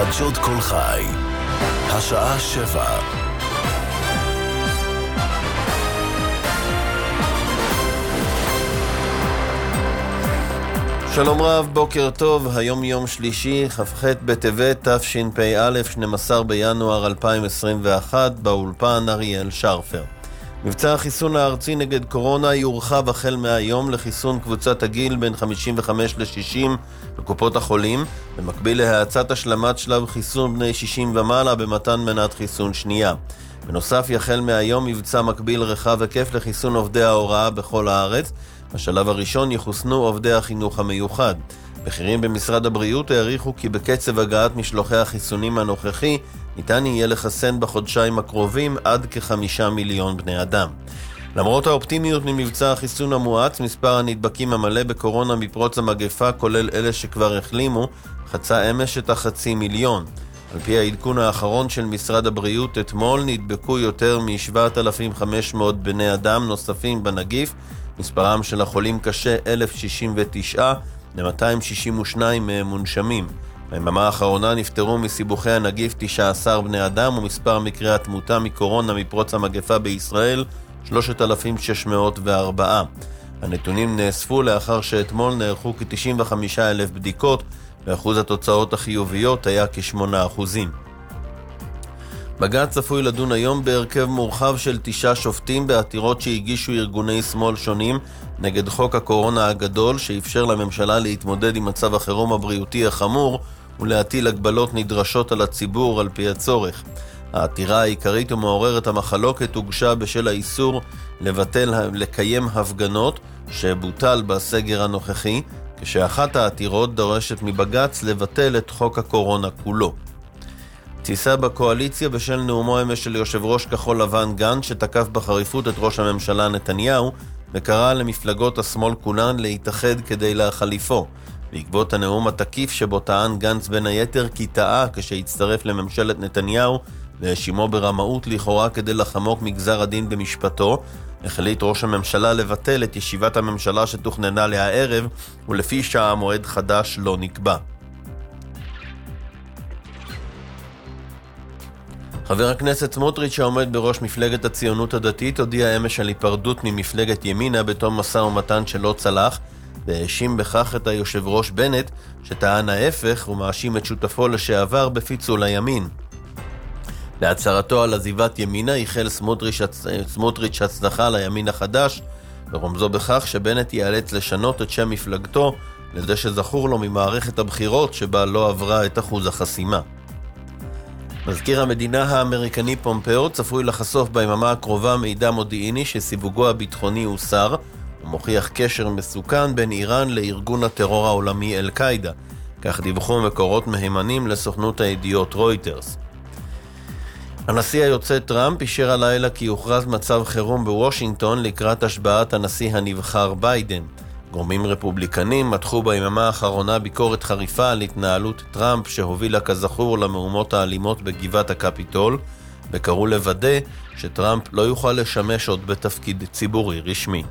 חדשות כל חי, השעה 7. שלום רב, בוקר טוב, היום יום שלישי, כ"ח בטבת תשפ"א, 12 בינואר 2021, באולפן אריאל שרפר. מבצע החיסון הארצי נגד קורונה יורחב החל מהיום לחיסון קבוצת הגיל בין 55 ל-60 בקופות החולים, במקביל להאצת השלמת שלב חיסון בני 60 ומעלה במתן מנת חיסון שנייה. בנוסף, יחל מהיום מבצע מקביל רחב היקף לחיסון עובדי ההוראה בכל הארץ. בשלב הראשון יחוסנו עובדי החינוך המיוחד. בכירים במשרד הבריאות העריכו כי בקצב הגעת משלוחי החיסונים הנוכחי ניתן יהיה לחסן בחודשיים הקרובים עד כ5 מיליון בני אדם. למרות האופטימיות ממבצע החיסון המואץ, מספר הנדבקים המלא בקורונה מפרוץ המגפה, כולל אלה שכבר החלימו, חצה אמש את 500,000. על פי העדכון האחרון של משרד הבריאות, אתמול נדבקו יותר מ-7,500 בני אדם נוספים בנגיף. מספרם של החולים קשה 1,069, ל-262 מהם מונשמים. ביממה האחרונה נפטרו מסיבוכי הנגיף 19 בני אדם, ומספר מקרי התמותה מקורונה מפרוץ המגפה בישראל 3,604. הנתונים נאספו לאחר שאתמול נערכו כ-95,000 בדיקות, ואחוז התוצאות החיוביות היה כ8%. בג"ץ צפוי לדון היום בהרכב מורחב של 9 שופטים בעתירות שהגישו ארגוני שמאל שונים נגד חוק הקורונה הגדול, שאפשר לממשלה להתמודד עם מצב החירום הבריאותי החמור ולהטיל הגבלות נדרשות על הציבור על פי הצורך. העתירה העיקרית ומעוררת המחלוקת הוגשה בשל האיסור לקיים הפגנות שבוטל בסגר הנוכחי, כשאחת העתירות דורשת מבג"ץ לבטל את חוק הקורונה כולו. תסיסה בקואליציה בשל נאומו אמש של יושב ראש כחול לבן גנץ, שתקף בחריפות את ראש הממשלה נתניהו וקרא למפלגות השמאל כולן להתאחד כדי להחליפו. בעקבות הנאום התקיף שבו טען גנץ בין היתר כי טעה כשהצטרף לממשלת נתניהו והאשימו ברמאות לכאורה כדי לחמוק מגזר הדין במשפטו, החליט ראש הממשלה לבטל את ישיבת הממשלה שתוכננה לערב, ולפי שעה מועד חדש לא נקבע. חבר הכנסת סמוטריץ', שעומד בראש מפלגת הציונות הדתית, הודיע אמש על היפרדות ממפלגת ימינה בתום משא ומתן שלא צלח, והאשים בכך את היושב ראש בנט, שטען ההפך ומאשים את שותפו לשעבר בפיצול הימין. בהצהרתו על עזיבת ימינה ייחל סמוטריץ' הצלחה לימין החדש, ורומזו בכך שבנט ייאלץ לשנות את שם מפלגתו לזה שזכור לו ממערכת הבחירות שבה לא עברה את אחוז החסימה. מזכיר המדינה האמריקני פומפאו צפוי לחשוף ביממה הקרובה מידע מודיעיני שסיווגו הביטחוני הוסר, ומוכיח קשר מסוכן בין איראן לארגון הטרור העולמי אל-קאידה. כך דיווחו מקורות מהימנים לסוכנות הידיעות רויטרס. הנשיא היוצא טראמפ אישר הלילה כי יוכרז מצב חירום בוושינגטון לקראת השבעת הנשיא הנבחר ביידן. גורמים רפובליקנים מתחו ביממה האחרונה ביקורת חריפה על התנהלות טראמפ, שהובילה כזכור למהומות האלימות בגבעת הקפיטול, וקראו לוודא שטראמפ לא יוכל לשמש עוד בתפקיד ציבורי רשמי.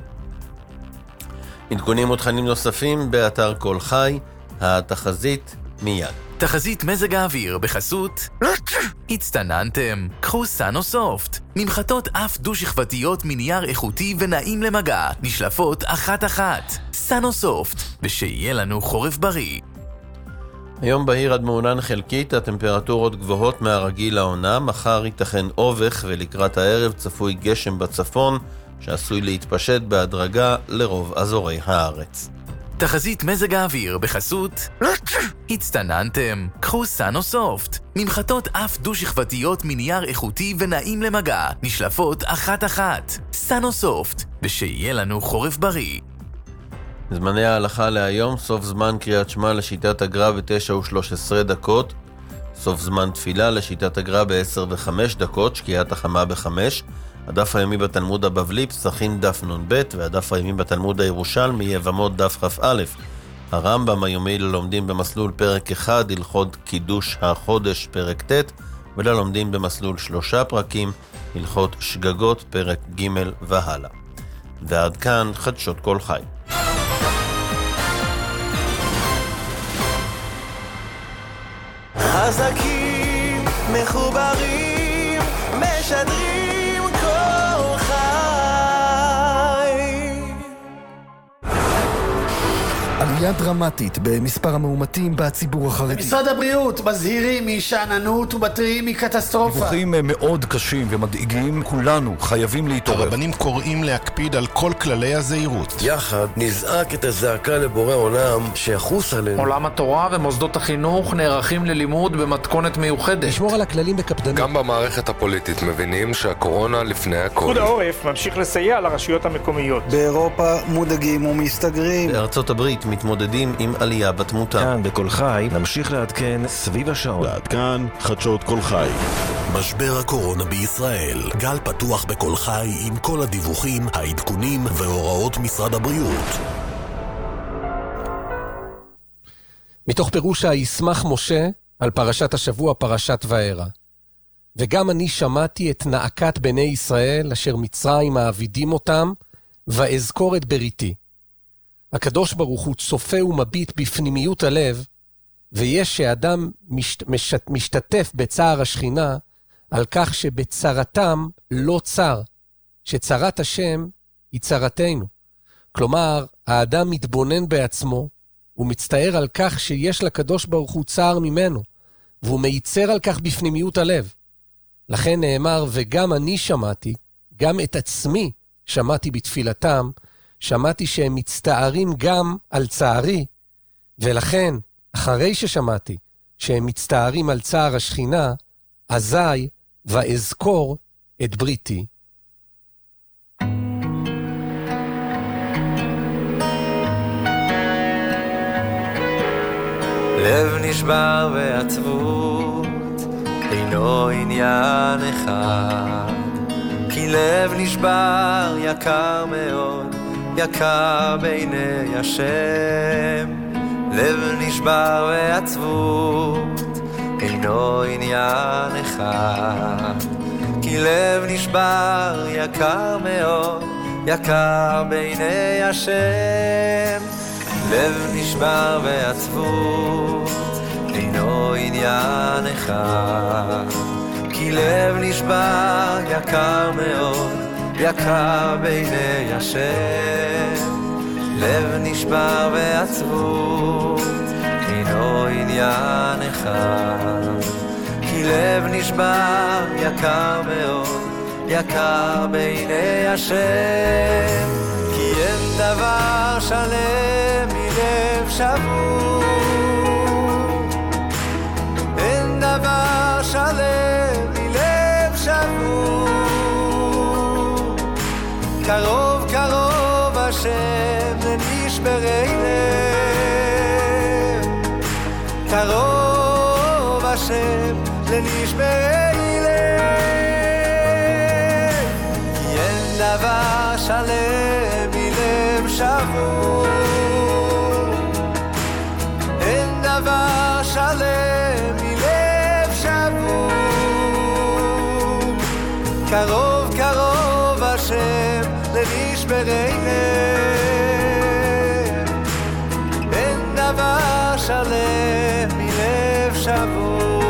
עדכונים ותכנים נוספים באתר כל חי, התחזית מיד. תחזית מזג האוויר בחסות הצטננתם, קחו סנוסופט, ממחטות אף דו-שכבתיות מנייר איכותי ונעים למגע, נשלפות אחת-אחת. סנוסופט, ושיהיה לנו חורף בריא. היום בהיר עד מעונן חלקית, הטמפרטורות גבוהות מהרגיל לעונה, מחר ייתכן אובך ולקראת הערב צפוי גשם בצפון, שעשוי להתפשט בהדרגה לרוב אזורי הארץ. תחזית מזג האוויר בחסות הצטננתם, קחו סנוסופט, ממחטות אף דו-שכבתיות מנייר איכותי ונעים למגע, נשלפות אחת-אחת. סנוסופט, ושיהיה לנו חורף בריא. זמני ההלכה להיום: סוף זמן קריאת שמע לשיטת הגר"א ב9:13, סוף זמן תפילה לשיטת הגר"א ב10:05, שקיעת החמה ב5. הדף היומי בתלמוד הבבלי, פסחים דף נ"ב, והדף היומי בתלמוד הירושלמי, יבמות דף כ"א. הרמב"ם היומי ללומדים במסלול פרק 1, הלכות קידוש החודש פרק ט', וללומדים במסלול 3 פרקים, הלכות שגגות פרק ג' והלאה. ועד כאן חדשות כל חי. חזקים, מחוברים, משדרים כל חי. עלייה דרמטית במספר המאומתים בציבור החרדי. משרד הבריאות מזהירים משאננות ומתריעים מקטסטרופה. דיווחים מאוד קשים ומדאיגים, כולנו חייבים להתעורר. הרבנים קוראים להקפיד על כל כללי הזהירות. יחד נזעק את הזעקה לבורא עולם שיחוס עלינו. עולם התורה ומוסדות החינוך נערכים ללימוד במתכונת מיוחדת. לשמור על הכללים בקפדנות. גם במערכת הפוליטית מבינים שהקורונה לפני הכל. פיקוד העורף ממשיך לסייע לרשויות המקומיות. באירופה מודאגים ומסתגרים. בארצות הברית מתמודדים עם עלייה בתמותה. כאן בכל חי נמשיך לעדכן סביב השעון. ועד כאן חדשות כל חי. משבר הקורונה בישראל. גל פתוח בכל חי עם כל הדיווחים, העדכונים והוראות משרד הבריאות. מתוך פירוש הישמח משה על פרשת השבוע, פרשת וערה. וגם אני שמעתי את נאקת בני ישראל אשר מצרים מעבידים אותם, ואזכור את בריתי. הקדוש ברוך הוא צופה ומביט בפנימיות הלב, ויש שאדם משתתף בצער השכינה, על כך שבצרתם לא צר, שצרת השם היא צרתנו. כלומר, האדם מתבונן בעצמו, הוא מצטער על כך שיש לקדוש ברוך הוא צער ממנו, והוא מייצר על כך בפנימיות הלב. לכן נאמר, וגם אני שמעתי, גם את עצמי שמעתי בתפילתם, שמעתי שהם מצטערים גם על צערי, ולכן, אחרי ששמעתי שהם מצטערים על צער השכינה, אזי ואזכור את בריתי. לב נשבר ועצבות אינו עניין אחד, כי לב נשבר יקר מאוד, יקר בעיני השם. לב נשבר ועצבות אינו עניין אחד, כי לב נשבר יקר מאוד, יקר בעיני השם. לב נשבר ועצבות אינו עניין אחד, כי לב נשבר יקר מאוד, יקר בעיני השם. לב נשבר ועצבות אינו עניין אחד, כי לב נשבר יקר מאוד, יקר בעיני השם. כי אין דבר שלם מלב שבור, אין דבר שלם מלב שבור. קרוב קרוב השם לנשברי לב, קרוב השם לנשברי לב. כי אין דבר שלם מלב שבור, אין דבר שלם מלב שבור. קרוב קרוב השם לנשברי לב, אין דבר שלם מלב שבור.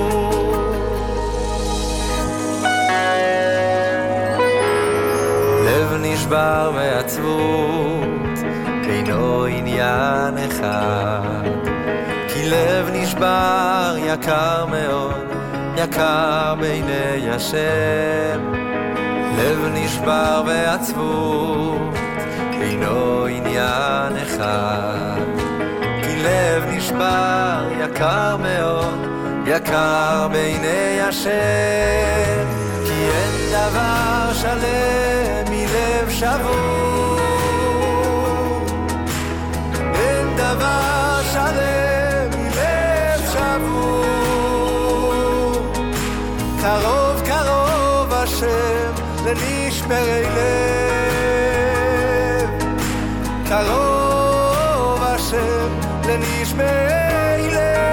לב נשבר ועצבות אינו עניין אחד, כי לב נשבר יקר מאוד, יקר בעיני השם. לב נשבר ועצבות אינו עניין אחד, כי לב נשבר יקר מאוד, יקר בעיני השם. כי אין דבר שלם מלב שבור, אין דבר שלם מלב שבור. קרוב קרוב השם לנשברי לב, קרוב השם לנשברי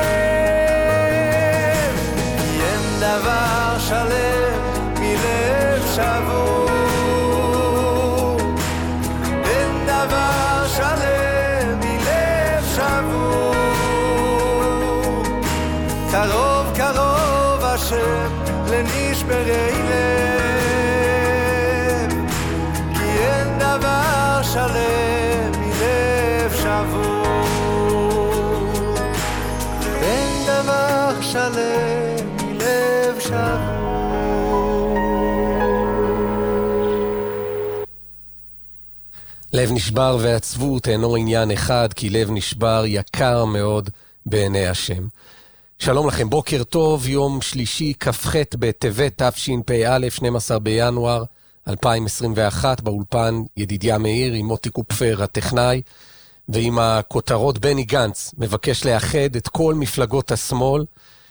לב. כי אין דבר שלם מלב שבור, אין דבר שלם מלב שבור. קרוב קרוב השם לנשברי לב, כי אין דבר שלם מלב שבור, אין דבר שלם מלב שבור. לב נשבר ועצבות אינו עניין אחד, כי לב נשבר יקר מאוד בעיני השם. שלום לכם, בוקר טוב, יום שלישי, כ"ח בטבת תשפ"א, 12 בינואר 2021, באולפן ידידיה מאיר עם מוטי קופפר הטכנאי, ועם הכותרות בני גנץ מבקש לאחד את כל מפלגות השמאל,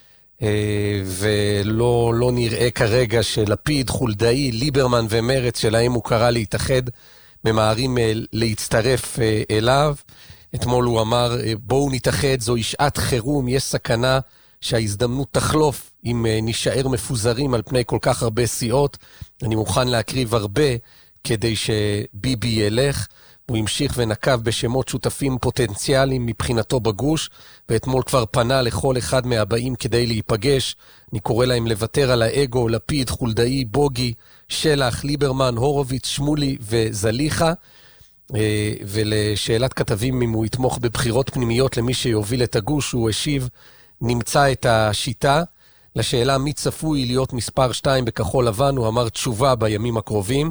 ולא נראה כרגע שלפיד, חולדאי, ליברמן ומרץ שלהם הוא קרא להתאחד, ממהרים להצטרף אליו. אתמול הוא אמר, בואו נתאחד, זו שעת חירום, יש סכנה שההזדמנות תחלוף אם נשאר מפוזרים על פני כל כך הרבה סיעות. אני מוכן להקריב הרבה כדי שביבי ילך. הוא המשיך ונקב בשמות שותפים פוטנציאליים מבחינתו בגוש, ואתמול כבר פנה לכל אחד מהבאים כדי להיפגש. אני קורא להם לוותר על האגו, לפיד, חולדאי, בוגי, שלח, ליברמן, הורוביץ, שמולי וזליחה. ולשאלת כתבים אם הוא יתמוך בבחירות פנימיות למי שיוביל את הגוש, הוא השיב, נמצא את השיטה. לשאלה מי צפוי להיות מספר 2 בכחול לבן, הוא אמר תשובה בימים הקרובים.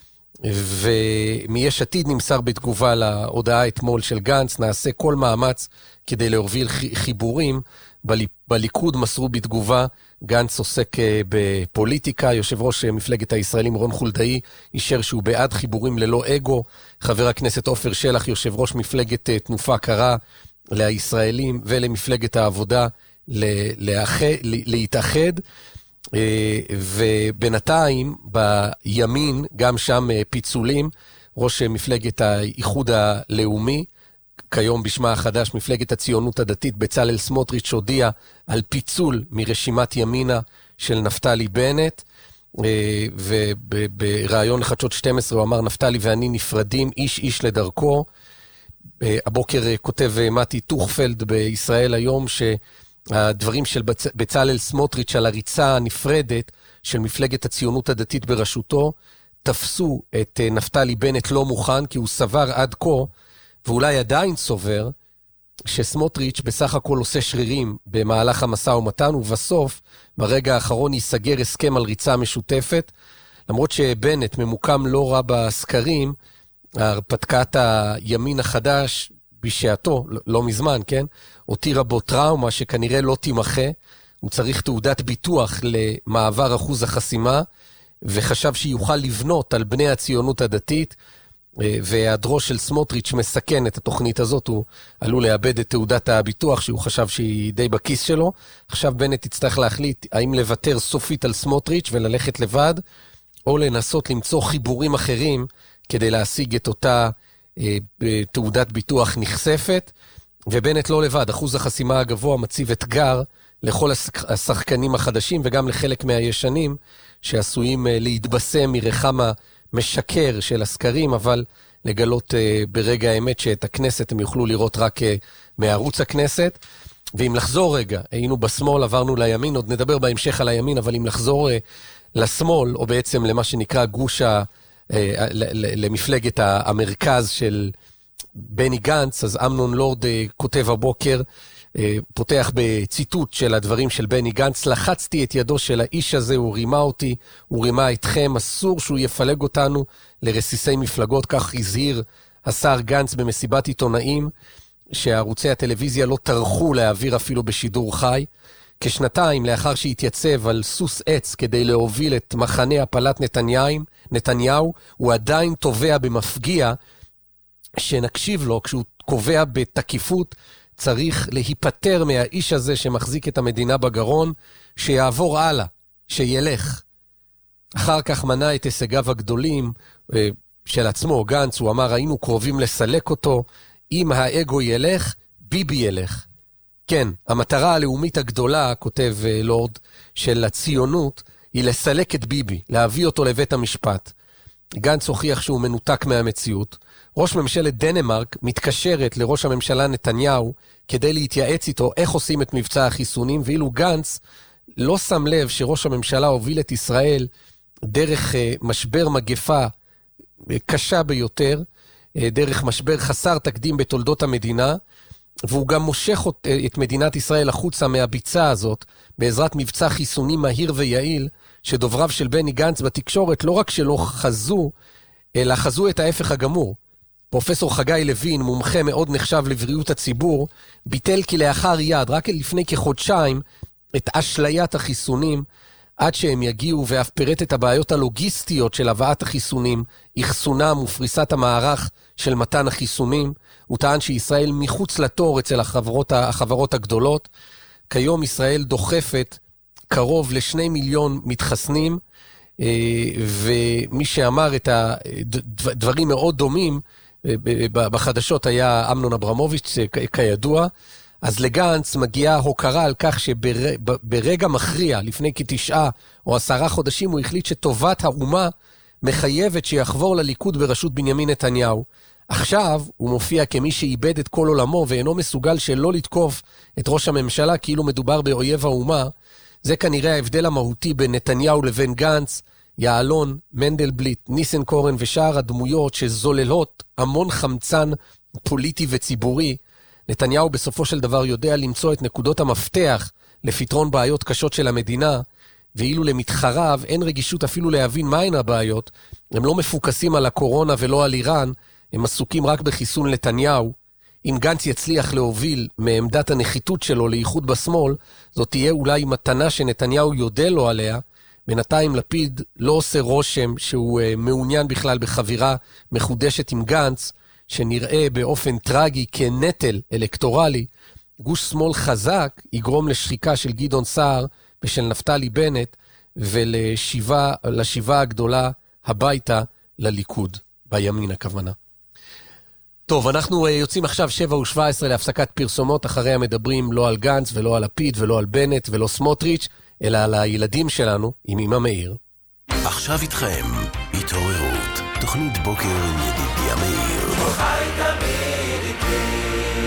ומיש עתיד נמסר בתגובה להודעה אתמול של גנץ, נעשה כל מאמץ כדי להוביל חיבורים. בליכוד מסרו בתגובה, גנץ עוסק בפוליטיקה, יושב ראש מפלגת הישראלים רון חולדאי אישר שהוא בעד חיבורים ללא אגו, חבר הכנסת עופר שלח יושב ראש מפלגת תנופה קרא לישראלים ולמפלגת העבודה להתאחד, ובינתיים בימין גם שם פיצולים. ראש מפלגת האיחוד הלאומי, כיום בשמה החדש מפלגת הציונות הדתית, בצלאל סמוטריץ' הודיע על פיצול מרשימת ימינה של נפתלי בנט, וברעיון לחדשות 12 הוא אמר, נפתלי ואני נפרדים, איש איש לדרכו. הבוקר כותב מתי טוכפלד בישראל היום שהדברים של בצלאל סמוטריץ' על הריצה הנפרדת של מפלגת הציונות הדתית בראשותו תפסו את נפתלי בנט לא מוכן, כי הוא סבר עד כה, ואולי עדיין סובר, שסמוטריץ' בסך הכל עושה שרירים במהלך המשא ומתן, ובסוף ברגע האחרון ייסגר הסכם על ריצה משותפת. למרות שבנט ממוקם לא רע בסקרים, הרפתקת הימין החדש בשעתו, לא מזמן, כן? הותירה בו טראומה שכנראה לא תימחה. הוא צריך תעודת ביטוח למעבר אחוז החסימה, וחשב שיוכל לבנות על בני הציונות הדתית, והיעדרו של סמוטריץ' מסכן את התוכנית הזאת. הוא עלול לאבד את תעודת הביטוח שהוא חשב שהיא די בכיס שלו. עכשיו בנט יצטרך להחליט האם לוותר סופית על סמוטריץ' וללכת לבד, או לנסות למצוא חיבורים אחרים כדי להשיג את אותה תעודת ביטוח נחשפת. ובנט לא לבד, אחוז החסימה הגבוה מציב אתגר לכל השחקנים החדשים וגם לחלק מהישנים שעשויים להתבשם מרחם משקר של הסקרים, אבל לגלות ברגע האמת שאת הכנסת הם יוכלו לראות רק מערוץ הכנסת. ואם לחזור רגע, היינו בשמאל, עברנו לימין, עוד נדבר בהמשך על הימין, אבל אם לחזור לשמאל, או בעצם למה שנקרא גוש למפלגת המרכז של בני גנץ, אז אמנון לורד כותב הבוקר, פותח בציטוט של הדברים של בני גנץ, לחצתי את ידו של האיש הזה, הוא רימה אותי, הוא רימה אתכם, אסור שהוא יפלג אותנו לרסיסי מפלגות. כך הזהיר השר גנץ במסיבת עיתונאים, שערוצי הטלוויזיה לא טרחו להעביר אפילו בשידור חי. כשנתיים לאחר שהתייצב על סוס עץ כדי להוביל את מחנה הפלת נתניהו, הוא עדיין תובע במפגיע שנקשיב לו כשהוא קובע בתקיפות, צריך להיפטר מהאיש הזה שמחזיק את המדינה בגרון, שיעבור הלאה, שילך. אחר כך מנה את הישגיו הגדולים של עצמו, גנץ, הוא אמר, היינו קרובים לסלק אותו, אם האגו ילך, ביבי ילך. כן, המטרה הלאומית הגדולה, כותב לורד, של הציונות, היא לסלק את ביבי, להביא אותו לבית המשפט. גנץ הוכיח שהוא מנותק מהמציאות, ראש ממשלת דנמרק מתקשרת לראש הממשלה נתניהו כדי להתייעץ איתו איך עושים את מבצע החיסונים, ואילו גנץ לא שם לב שראש הממשלה הוביל את ישראל דרך משבר מגפה קשה ביותר, דרך משבר חסר תקדים בתולדות המדינה, והוא גם מושך את מדינת ישראל החוצה מהביצה הזאת, בעזרת מבצע חיסונים מהיר ויעיל, שדובריו של בני גנץ בתקשורת לא רק שלא חזו, אלא חזו את ההפך הגמור. פרופסור חגי לוין, מומחה מאוד נחשב לבריאות הציבור, ביטל כלאחר יד, רק לפני כחודשיים, את אשליית החיסונים, עד שהם יגיעו, ואף פירט את הבעיות הלוגיסטיות של הבאת החיסונים, אחסונם ופריסת המערך של מתן החיסונים. הוא טען שישראל מחוץ לתור אצל החברות הגדולות. כיום ישראל דוחפת קרוב ל2 מיליון מתחסנים, ומי שאמר את הדברים מאוד דומים בחדשות היה אמנון אברמוביץ' כידוע. אז לגנץ מגיעה הוקרה על כך שברגע מכריע, לפני כ9 או 10 חודשים, הוא החליט שטובת האומה מחייבת שיחבור לליכוד בראשות בנימין נתניהו. עכשיו הוא מופיע כמי שאיבד את כל עולמו ואינו מסוגל שלא לתקוף את ראש הממשלה כאילו מדובר באויב האומה. זה כנראה ההבדל המהותי בין נתניהו לבין גנץ, יעלון, מנדלבליט, ניסנקורן ושאר הדמויות שזוללות המון חמצן פוליטי וציבורי. נתניהו בסופו של דבר יודע למצוא את נקודות המפתח לפתרון בעיות קשות של המדינה, ואילו למתחריו אין רגישות אפילו להבין מהן הבעיות. הם לא מפוקסים על הקורונה ולא על איראן, הם עסוקים רק בחיסון נתניהו. אם גנץ יצליח להוביל מעמדת הנחיתות שלו לאיחוד בשמאל, זאת תהיה אולי מתנה שנתניהו יודע לו עליה. בינתיים לפיד לא עושה רושם שהוא מעוניין בכלל בחבירה מחודשת עם גנץ, שנראה באופן טרגי כנטל אלקטורלי. גוש שמאל חזק יגרום לשחיקה של גדעון סער ושל נפתלי בנט, ולשיבה הגדולה הביתה לליכוד, בימין הכוונה. טוב, אנחנו יוצאים עכשיו 7:17 להפסקת פרסומות. אחריה מדברים לא על גנץ ולא על לפיד ולא על בנט ולא סמוטריץ', אלא על הילדים שלנו עם אמא מאיר. עכשיו איתכם, התעוררות, תוכנית בוקר עם ידידיה מאיר. חי תמיד איתי.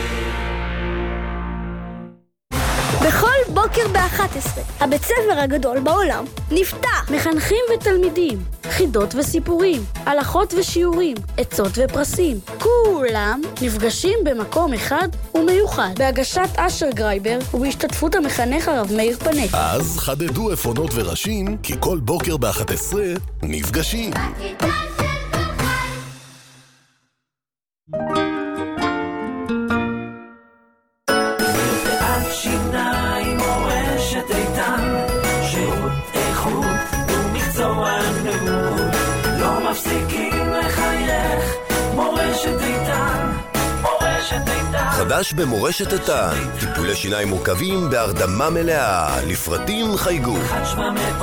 בכל בוקר ב-11, הבית ספר הגדול בעולם נפתח. מחנכים ותלמידים, חידות וסיפורים, הלכות ושיעורים, עצות ופרסים. כולם נפגשים במקום אחד ומיוחד, בהגשת אשר גרייבר ובהשתתפות המחנך הרב מאיר פנק. אז חדדו עפרונות וראשים, כי כל בוקר ב-11 נפגשים. שיניים מורשת איתן, שירות איכות ומקצוענות, לא מפסיקים לחייך, מורשת איתן, מורשת איתן. חדש במורשת איתן, טיפולי שיניים מורכבים בהרדמה מלאה, לפרטים חייגו 1-700-700-417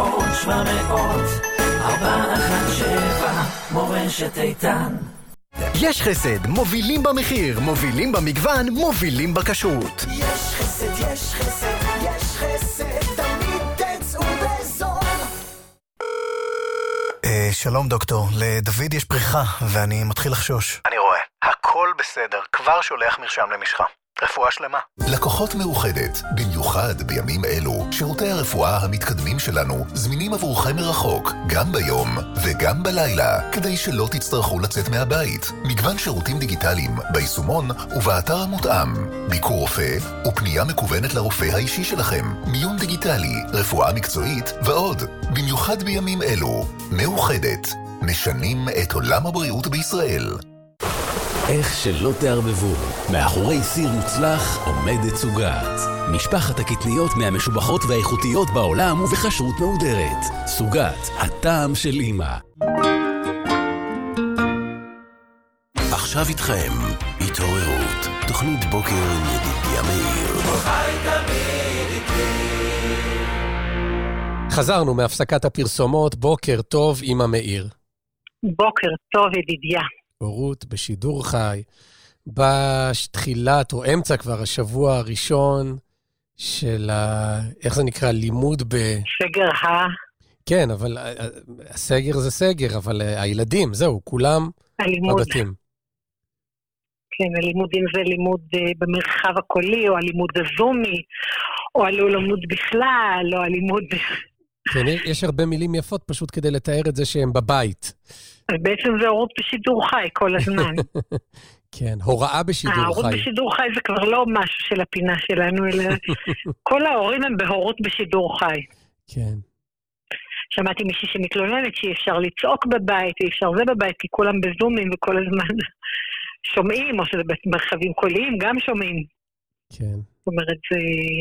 מורשת איתן. יש חסד, מובילים במחיר, מובילים במגוון, מובילים בכשרות. יש חסד, יש חסד, יש חסד, תמיד תצאו בזול. שלום דוקטור, לדוד יש פריחה ואני מתחיל לחשוש. אני רואה, הכל בסדר, כבר שולח מרשם למשחה. רפואה שלמה. לקוחות מאוחדת, במיוחד בימים אלו, שירותי הרפואה המתקדמים שלנו זמינים עבורכם מרחוק, גם ביום וגם בלילה, כדי שלא תצטרכו לצאת מהבית. מגוון שירותים דיגיטליים ביישומון ובאתר המותאם, ביקור רופא ופנייה מקוונת לרופא האישי שלכם, מיון דיגיטלי, רפואה מקצועית ועוד. במיוחד בימים אלו, מאוחדת, משנים את עולם הבריאות בישראל. איך שלא תערבבו, מאחורי סיר מוצלח עומדת סוגת. משפחת הקטניות מהמשובחות והאיכותיות בעולם ובכשרות מהודרת. סוגת, הטעם של אמא. עכשיו איתכם, התעוררות, תוכנית בוקר עם ידידיה מאיר. חי תמיד איתי. חזרנו מהפסקת הפרסומות. בוקר טוב אמא מאיר. בוקר טוב ידידיה. הורות בשידור חי, בתחילת או אמצע כבר השבוע הראשון של איך זה נקרא? לימוד סגר כן, אבל הסגר זה סגר, אבל הילדים, זהו, כולם בבתים. כן, הלימודים זה לימוד במרחב הקולי, או הלימוד הזומי, או הלימוד בכלל, או הלימוד... כן, יש הרבה מילים יפות פשוט כדי לתאר את זה שהם בבית. בעצם זה הורות בשידור חי כל הזמן. כן, הוראה בשידור חי. הורות בשידור חי זה כבר לא משהו של הפינה שלנו, אלא כל ההורים הם בהורות בשידור חי. כן. שמעתי מישהי שמתלוננת שאי אפשר לצעוק בבית, אי אפשר זה בבית, כי כולם בזומים וכל הזמן שומעים, או שזה במרחבים קוליים גם שומעים. כן. זאת אומרת, זה...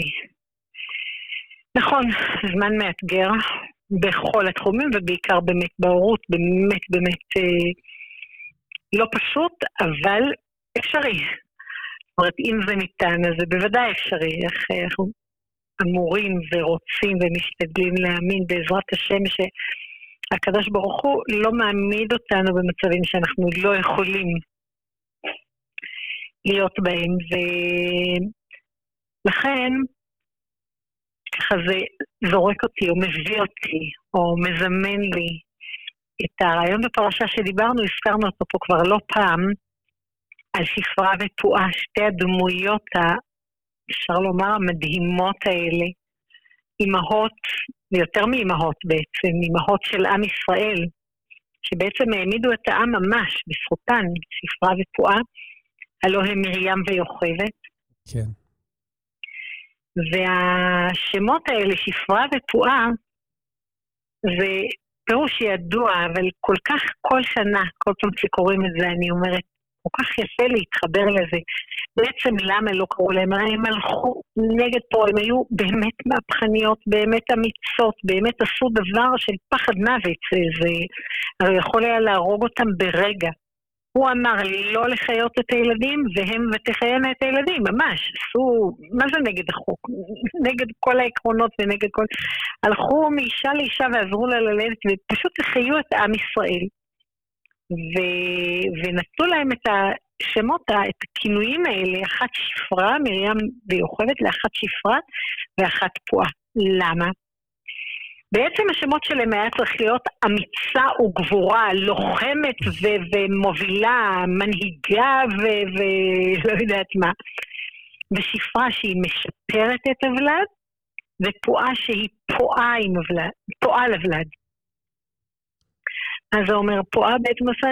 נכון, זמן מאתגר בכל התחומים, ובעיקר באמת בהורות, באמת לא פשוט, אבל אפשרי. זאת אומרת, אם זה ניתן, אז זה בוודאי אפשרי. איך אמורים ורוצים ומשתדלים להאמין בעזרת השם שהקדוש ברוך הוא לא מעמיד אותנו במצבים שאנחנו לא יכולים להיות בהם, ולכן ככה זה זורק אותי או מביא אותי או מזמן לי את הרעיון בפרשה שדיברנו, הזכרנו אותו פה כבר לא פעם, על שפרה ופועה, שתי הדמויות אפשר לומר המדהימות האלה, אמהות, ויותר מאמהות בעצם, אמהות של עם ישראל, שבעצם העמידו את העם ממש בזכותן, שפרה ופועה, הלא הם מרים ויוכבד. כן. והשמות האלה, שפרה ופועה, זה פירוש ידוע, אבל כל כך כל שנה, כל פעם שקוראים את זה, אני אומרת, כל כך יפה להתחבר לזה. בעצם למה לא קראו להם? הם הלכו נגד פה, הם היו באמת מהפכניות, באמת אמיצות, באמת עשו דבר של פחד מוות, זה יכול היה להרוג אותם ברגע. הוא אמר לא לחיות את הילדים, והם ותחיינה את הילדים, ממש, עשו, מה זה נגד החוק? נגד כל העקרונות ונגד כל... הלכו מאישה לאישה ועזרו לה ללדת, ופשוט החיו את עם ישראל. ונתנו להם את השמות, את הכינויים האלה, אחת שפרה, מרים ויוכבד, לאחת שפרה ואחת פועה. למה? בעצם השמות שלהם היה צריך להיות אמיצה וגבורה, לוחמת ומובילה, מנהיגה ולא יודעת מה. ושפרה שהיא משפרת את הוולד, ופועה שהיא פועה לוולד. אז הוא אומר, פועה בעצם עושה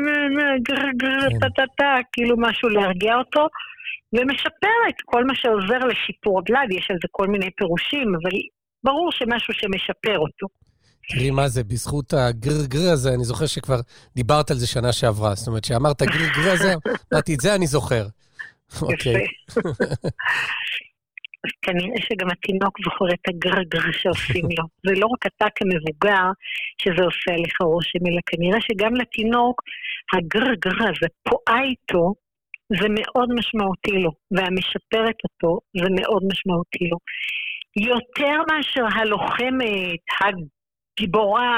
כאילו משהו להרגיע אותו, ומשפרת כל מה שעוזר לשיפור הוולד, יש על זה כל מיני פירושים, אבל ברור שמשהו שמשפר אותו. תראי מה זה, בזכות הגרגר הזה, אני זוכר שכבר דיברת על זה שנה שעברה, זאת אומרת שאמרת הגרגר הזה, אמרתי את זה אני זוכר. אוקיי. אז כנראה שגם התינוק זוכר את הגרגר שעושים לו. זה לא רק אתה כמבוגר שזה עושה לך רושם, אלא כנראה שגם לתינוק הגרגר הזה פועה איתו, זה מאוד משמעותי לו, והמשפרת אותו זה מאוד משמעותי לו. יותר מאשר הלוחמת, הגיבורה,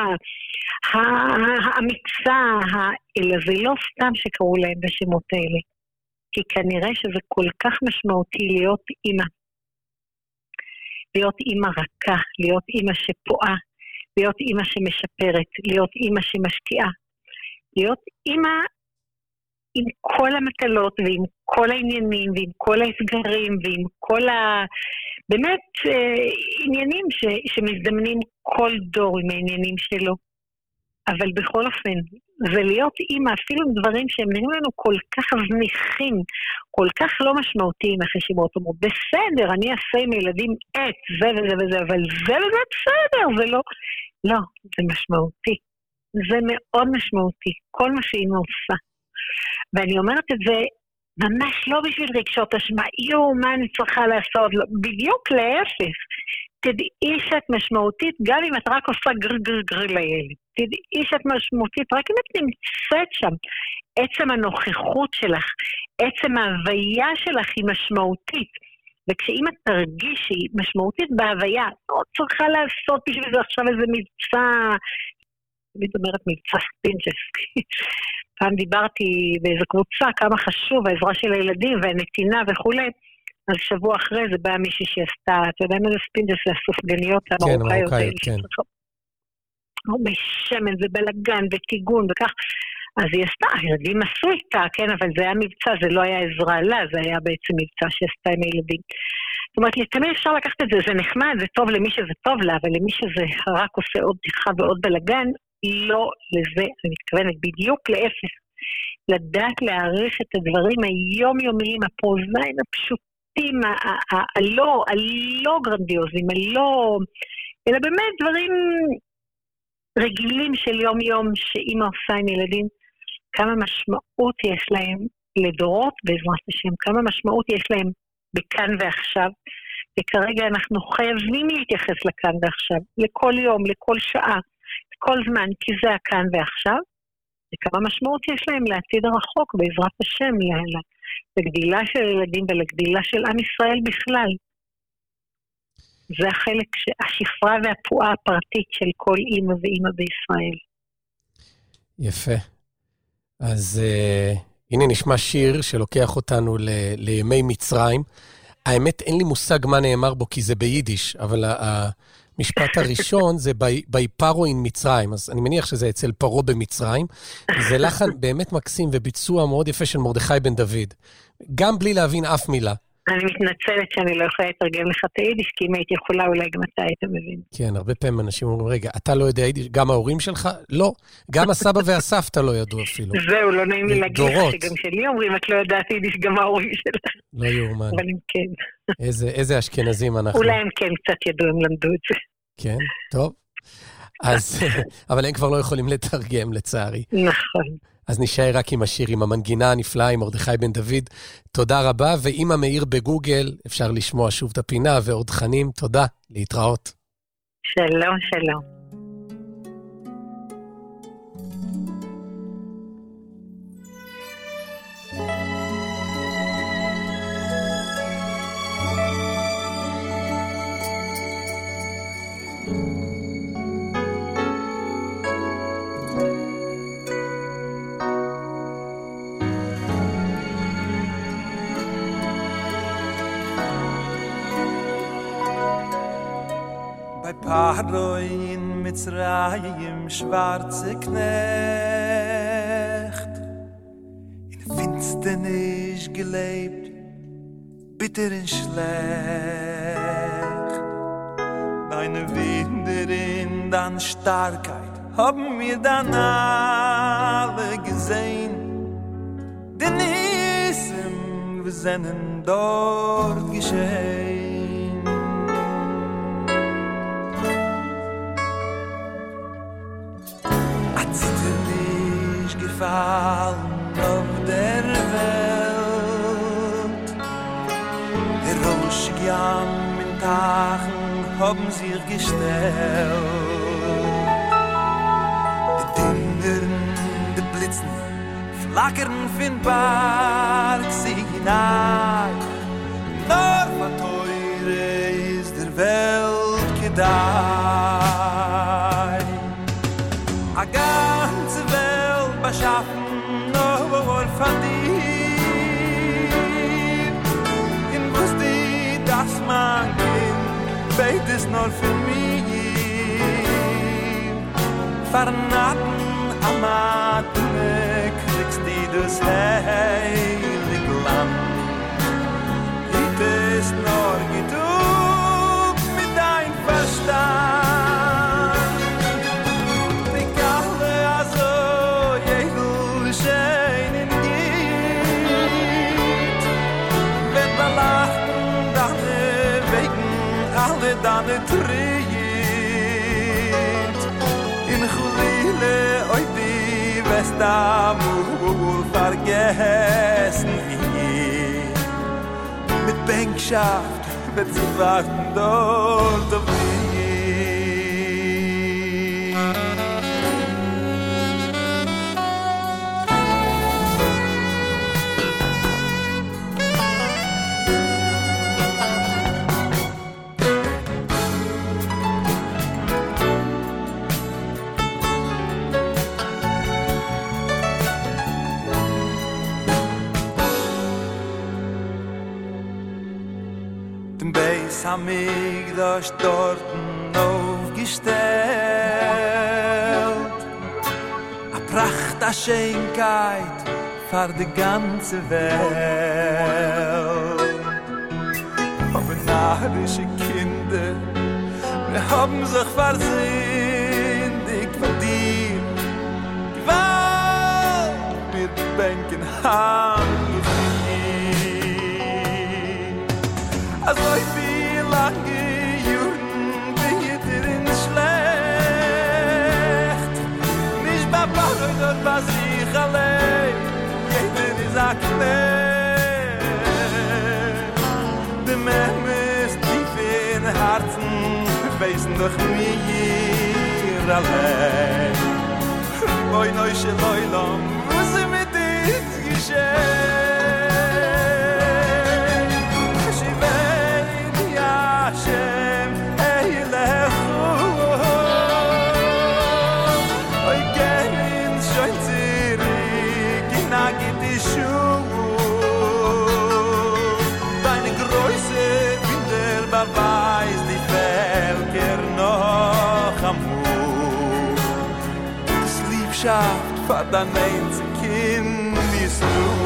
האמיצה, אלא זה לא סתם שקראו להם בשמות האלה. כי כנראה שזה כל כך משמעותי להיות אימא. להיות אימא רכה, להיות אימא שפועה, להיות אימא שמשפרת, להיות אימא שמשקיעה. להיות אימא עם כל המטלות ועם כל העניינים ועם כל האתגרים ועם כל באמת עניינים שמזדמנים כל דור עם העניינים שלו. אבל בכל אופן, זה להיות אימא, אפילו דברים שהם נראים לנו כל כך זניחים, כל כך לא משמעותיים, אחרי שמות אומרות, בסדר, אני אעשה עם ילדים את זה וזה וזה, אבל זה וזה בסדר, זה לא, לא, זה משמעותי. זה מאוד משמעותי, כל מה שאימא עושה. ואני אומרת את זה ממש לא בשביל רגשות אשמה, מה אני צריכה לעשות? לא, בדיוק להפך. תדעי שאת משמעותית, גם אם את רק עושה גר לילד. תדעי שאת משמעותית, רק אם את נמצאת שם. עצם הנוכחות שלך, עצם ההוויה שלך היא משמעותית. וכשאם את תרגישי משמעותית בהוויה, לא צריכה לעשות בשביל זה עכשיו איזה מבצע, אני אומרת מבצע ספינג'ס. פעם דיברתי באיזו קבוצה כמה חשוב העזרה של הילדים והנתינה וכולי, אז שבוע אחרי זה באה מישהי שעשתה, אתה יודע מה זה ספינג'ס, זה הסופגניות המרוקאיות, כן. הרבה שמן ובלגן וטיגון וכך, אז היא עשתה, הילדים עשו איתה, כן, אבל זה היה מבצע, זה לא היה עזרה לה, זה היה בעצם מבצע שעשתה עם הילדים. זאת אומרת, תמיד אפשר לקחת את זה, זה נחמד, זה טוב למי שזה טוב לה, אבל למי שזה רק עושה עוד בדיחה ועוד בלגן, לא לזה, אני מתכוונת בדיוק לאפס. לדעת להעריך את הדברים היומיומיים, הפרוזאיים, הפשוטים, הלא גרנדיוזים, אלא באמת דברים רגילים של יום-יום שאמא עושה עם ילדים, כמה משמעות יש להם לדורות בעזרת השם, כמה משמעות יש להם בכאן ועכשיו, וכרגע אנחנו חייבים להתייחס לכאן ועכשיו, לכל יום, לכל שעה, לכל זמן, כי זה הכאן ועכשיו, וכמה משמעות יש להם לעתיד הרחוק בעזרת השם, לגדילה של ילדים ולגדילה של עם ישראל בכלל. זה החלק, השפרה והפועה הפרטית של כל אמא ואמא בישראל. יפה. אז הנה נשמע שיר שלוקח אותנו לימי מצרים. האמת אין לי מושג מה נאמר בו כי זה ביידיש, אבל המשפט הראשון זה ביפרו אין מצרים, אז אני מניח שזה אצל פרו במצרים. זה לחן באמת מקסים וביצוע מאוד יפה של מרדכי בן דוד. גם בלי להבין אף מילה. אני מתנצלת שאני לא יכולה לתרגם לך את היידיש, כי אם הייתי יכולה אולי גם אתה היית מבין. כן, הרבה פעמים אנשים אומרים, רגע, אתה לא יודע יידיש, גם ההורים שלך? לא, גם הסבא והסבתא לא ידעו אפילו. זהו, לא נעים לי להגיד לך שגם שלי אומרים, את לא יודעת יידיש, גם ההורים שלך. לא יאומן. אבל הם כן. איזה אשכנזים אנחנו. אולי הם כן קצת ידעו, הם למדו את זה. כן, טוב. אז, אבל הם כבר לא יכולים לתרגם, לצערי. נכון. אז נשאר רק עם השיר, עם המנגינה הנפלאה, עם מרדכי בן דוד. תודה רבה, ועם המאיר בגוגל אפשר לשמוע שוב את הפינה ועוד תכנים. תודה, להתראות. שלום, שלום. Paroi in Mitzrayim schwarze Knecht in Finsternis gelebt bitter und schlecht meine Wunder in dann Starkheit haben wir dann alle gesehen denn Isem wir sind dort geschehen gefallen auf der Welt der Roshgiam in Tagen haben sich gestellt die Dingern, die Blitzen flackern von Park Sinai nur von Teure ist der Welt gedei a ganze Welt beschaffen nur von dir in was die das man kind beit es nur für mich vernaten amatne kriegst die das heilig Land it ist nur gedug mit dein Verstand Dane tritt in Chulile oi die Vestamul vergessen wie mit Bänkschaft wird sie warten dort auf dich Samig das dorten aufgestellt a Pracht a a Schenkeit für die ganze Welt. Aber narische Kinder, wir haben sich versündigt von dir. Gewalt, wir bänken Hand auf dir. Also wie lange Juden wird ihr in schlecht. Nicht bei Paare, dort was ich allein. Jeder ist ein Knecht. Die Memme ist tief in Herzen, weißen doch mir allein. Boi neusche Leulam, was ist mit dir geschehen? Shivein Yashem Eilechu Oi gehin schoin zirig Ginagit Ishu Deine Größe Winter beweist die Völker noch am Mut Das Liebschaft für dein einzig Kind bist du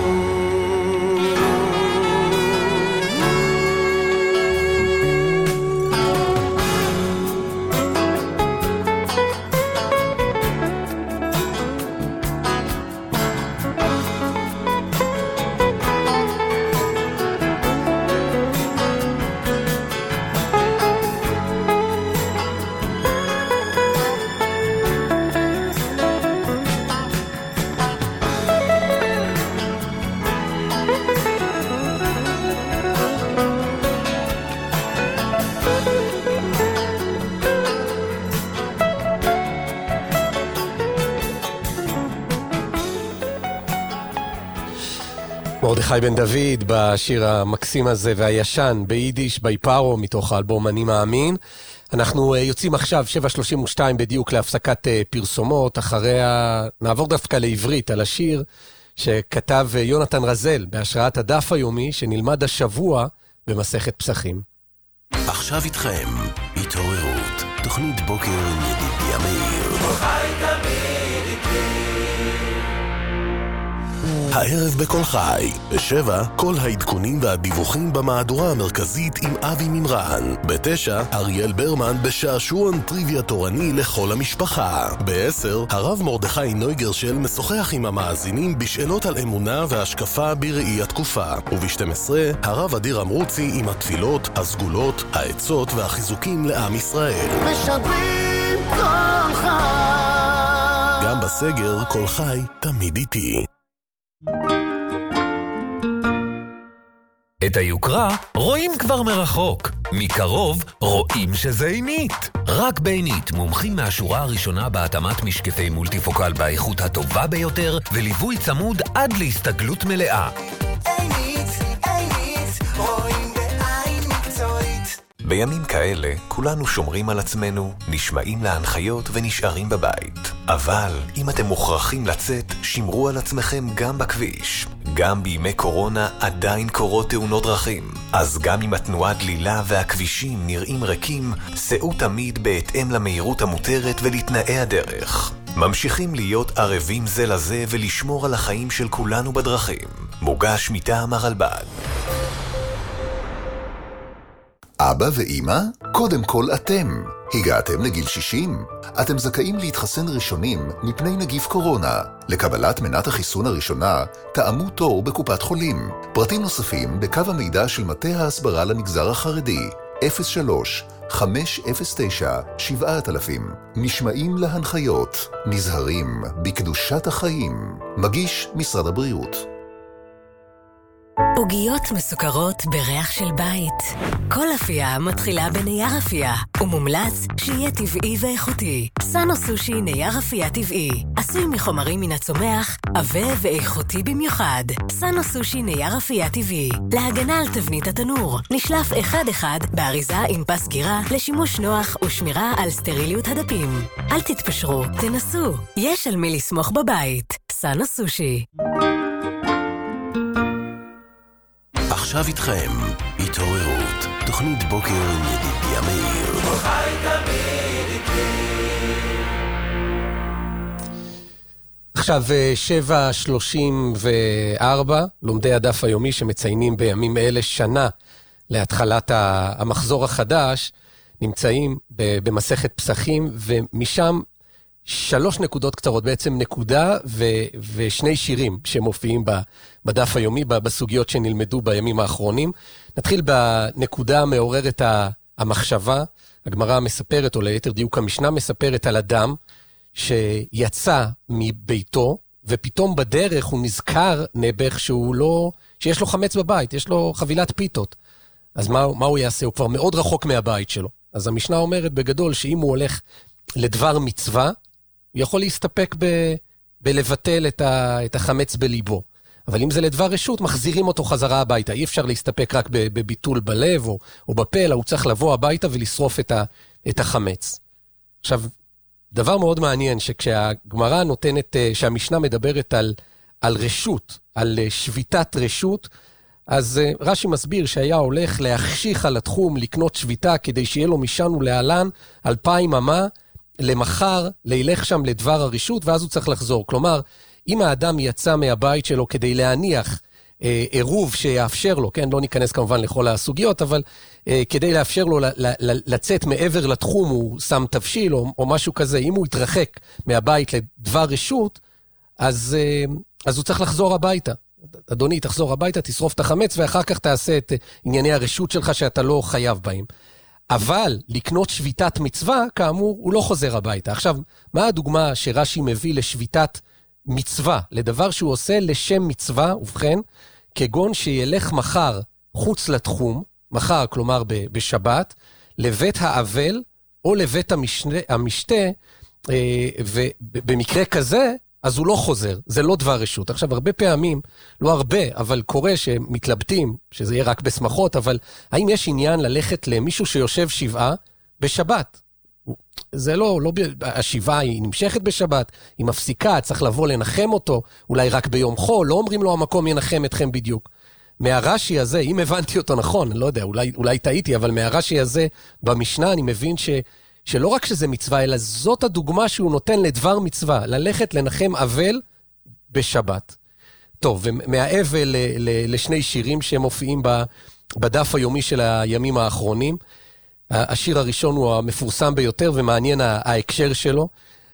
מרדכי בן דוד בשיר המקסים הזה והישן ביידיש ביפארו מתוך האלבום אני מאמין. אנחנו יוצאים עכשיו 7:32 בדיוק להפסקת פרסומות. אחריה נעבור דווקא לעברית על השיר שכתב יונתן רזל בהשראת הדף היומי שנלמד השבוע במסכת פסחים. עכשיו איתכם התעוררות, תוכנית בוקר עם ידידיה מאיר. הערב בכל חי, ב7 כל העדכונים והדיווחים במהדורה המרכזית עם אבי ממרן. ב9 אריאל ברמן בשעשועון טריוויה תורני לכל המשפחה. ב10 הרב מרדכי נויגרשל משוחח עם המאזינים בשאלות על אמונה והשקפה בראי התקופה. וב12 הרב אדיר אמרוצי עם התפילות, הסגולות, העצות והחיזוקים לעם ישראל. משדרים כל חי. גם בסגר כל חי תמיד איתי. את היוקרה רואים כבר מרחוק, מקרוב רואים שזה עינית. רק בעינית מומחים מהשורה הראשונה בהתאמת משקפי מולטיפוקל באיכות הטובה ביותר וליווי צמוד עד להסתגלות מלאה. עינית, רואים בעין מקצועית. בימים כאלה כולנו שומרים על עצמנו, נשמעים להנחיות ונשארים בבית. אבל אם אתם מוכרחים לצאת, שמרו על עצמכם גם בכביש. גם בימי קורונה עדיין קורות תאונות דרכים. אז גם אם התנועה דלילה והכבישים נראים ריקים, סעו תמיד בהתאם למהירות המותרת ולתנאי הדרך. ממשיכים להיות ערבים זה לזה ולשמור על החיים של כולנו בדרכים. מוגש מטעם הרלב"ד. אבא ואמא, קודם כל אתם. הגעתם לגיל 60? אתם זכאים להתחסן ראשונים מפני נגיף קורונה. לקבלת מנת החיסון הראשונה, תאמו תור בקופת חולים. פרטים נוספים בקו המידע של מטה ההסברה למגזר החרדי, 03-509-7000. נשמעים להנחיות, נזהרים בקדושת החיים. מגיש משרד הבריאות. עוגיות מסוכרות בריח של בית. כל אפייה מתחילה בנייר אפייה, ומומלץ שיהיה טבעי ואיכותי. סאנו סושי נייר אפייה טבעי, עשוי מחומרים מן הצומח, עבה ואיכותי במיוחד. סאנו סושי נייר אפייה טבעי, להגנה על תבנית התנור, נשלף אחד באריזה עם פס גירה לשימוש נוח ושמירה על סטריליות הדפים. אל תתפשרו, תנסו, יש על מי לסמוך בבית. סאנו סושי. עכשיו איתכם התעוררות, תוכנית בוקר עם ידידיה מאיר. עכשיו 7:34, לומדי הדף היומי שמציינים בימים אלה שנה להתחלת המחזור החדש, נמצאים במסכת פסחים, ומשם 3 נקודות קצרות, בעצם נקודה ושני שירים שמופיעים בדף היומי, בסוגיות שנלמדו בימים האחרונים. נתחיל בנקודה המעוררת המחשבה. הגמרא מספרת, או ליתר דיוק המשנה מספרת על אדם שיצא מביתו, ופתאום בדרך הוא נזכר נעבך שיש לו חמץ בבית, יש לו חבילת פיתות. אז מה הוא יעשה? הוא כבר מאוד רחוק מהבית שלו. אז המשנה אומרת בגדול שאם הוא הולך לדבר מצווה, הוא יכול להסתפק בלבטל את החמץ בליבו. אבל אם זה לדבר רשות, מחזירים אותו חזרה הביתה. אי אפשר להסתפק רק בביטול בלב או בפה, אלא הוא צריך לבוא הביתה ולשרוף את החמץ. עכשיו, דבר מאוד מעניין, שכשהגמרא נותנת, שהמשנה מדברת על רשות, על שביתת רשות, אז רש"י מסביר שהיה הולך להחשיך על התחום, לקנות שביתה, כדי שיהיה לו משן ולהלן 2,000 אמה, למחר, לילך שם לדבר הרשות, ואז הוא צריך לחזור. כלומר, אם האדם יצא מהבית שלו כדי להניח עירוב שיאפשר לו, כן, לא ניכנס כמובן לכל הסוגיות, אבל כדי לאפשר לו לצאת מעבר לתחום, הוא שם תבשיל או משהו כזה, אם הוא יתרחק מהבית לדבר רשות, אז הוא צריך לחזור הביתה. אדוני, תחזור הביתה, תשרוף את החמץ, ואחר כך תעשה את ענייני הרשות שלך שאתה לא חייב בהם. אבל לקנות שביתת מצווה, כאמור, הוא לא חוזר הביתה. עכשיו, מה הדוגמה שרש"י מביא לשביתת מצווה, לדבר שהוא עושה לשם מצווה, ובכן, כגון שילך מחר חוץ לתחום, מחר, כלומר בשבת, לבית האבל או לבית המשתה, ובמקרה כזה, אז הוא לא חוזר, זה לא דבר רשות. עכשיו, הרבה פעמים, לא הרבה, אבל קורה שמתלבטים, שזה יהיה רק בשמחות, אבל האם יש עניין ללכת למישהו שיושב שבעה בשבת? זה לא, השבעה היא נמשכת בשבת, היא מפסיקה, צריך לבוא לנחם אותו, אולי רק ביום חול, לא אומרים לו המקום ינחם אתכם בדיוק. מהרש"י הזה, אם הבנתי אותו נכון, אני לא יודע, אולי טעיתי, אבל מהרש"י הזה במשנה אני מבין שלא רק שזה מצווה, אלא זאת הדוגמה שהוא נותן לדבר מצווה, ללכת לנחם אבל בשבת. טוב, ומהאבל לשני שירים שמופיעים בדף היומי של הימים האחרונים. השיר הראשון הוא המפורסם ביותר ומעניין ההקשר שלו.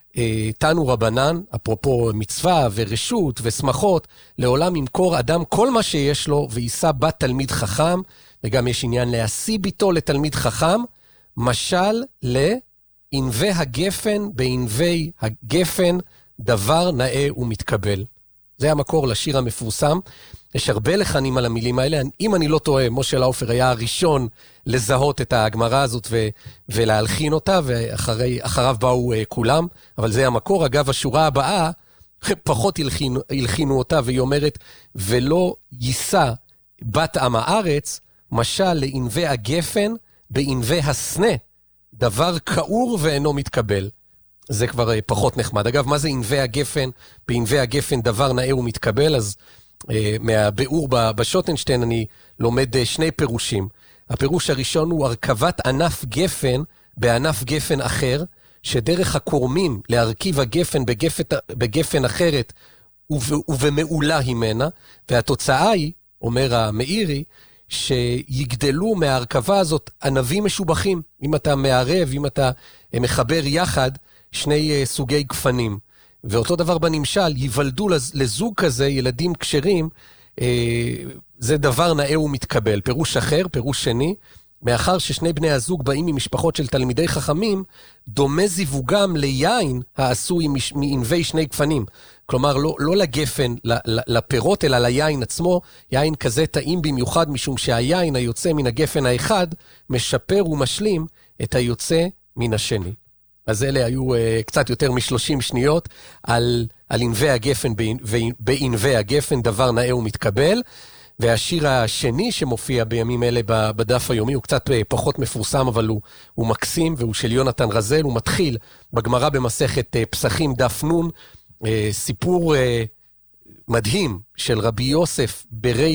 תנו רבנן, אפרופו מצווה ורשות ושמחות, לעולם ימכור אדם כל מה שיש לו ויישא בת תלמיד חכם, וגם יש עניין להשיא ביתו לתלמיד חכם, משל לענבי הגפן, בענבי הגפן דבר נאה ומתקבל. זה המקור לשיר המפורסם. יש הרבה לחנים על המילים האלה. אם אני לא טועה, משה לאופר היה הראשון לזהות את הגמרא הזאת ולהלחין אותה, ואחריו באו כולם, אבל זה המקור. אגב, השורה הבאה, פחות הלחינו אותה, והיא אומרת, ולא יישא בת עם הארץ, משל לענבי הגפן, בענבי הסנה, דבר כאור ואינו מתקבל. זה כבר פחות נחמד. אגב, מה זה ענבי הגפן? בענבי הגפן דבר נאה ומתקבל, אז מהביאור בשוטנשטיין אני לומד שני פירושים. הפירוש הראשון הוא הרכבת ענף גפן בענף גפן אחר, שדרך הקורמים להרכיב הגפן בגפן אחרת ובמעולה הימנה, והתוצאה היא, אומר המאירי, שיגדלו מההרכבה הזאת ענבים משובחים, אם אתה מערב, אם אתה מחבר יחד שני סוגי גפנים. ואותו דבר בנמשל, ייוולדו לזוג כזה, ילדים כשרים, זה דבר נאה ומתקבל. פירוש אחר, פירוש שני, מאחר ששני בני הזוג באים ממשפחות של תלמידי חכמים, דומה זיווגם ליין העשוי מענבי שני גפנים. כלומר, לא לגפן, לפירות, אלא ליין עצמו, יין כזה טעים במיוחד, משום שהיין היוצא מן הגפן האחד, משפר ומשלים את היוצא מן השני. אז אלה היו קצת יותר מ-30 שניות על ענבי הגפן בענבי הגפן, דבר נאה ומתקבל. והשיר השני שמופיע בימים אלה בדף היומי הוא קצת פחות מפורסם, אבל הוא מקסים, והוא של יונתן רזל. הוא מתחיל בגמרא במסכת פסחים דף נון, סיפור מדהים של רבי יוסף ברי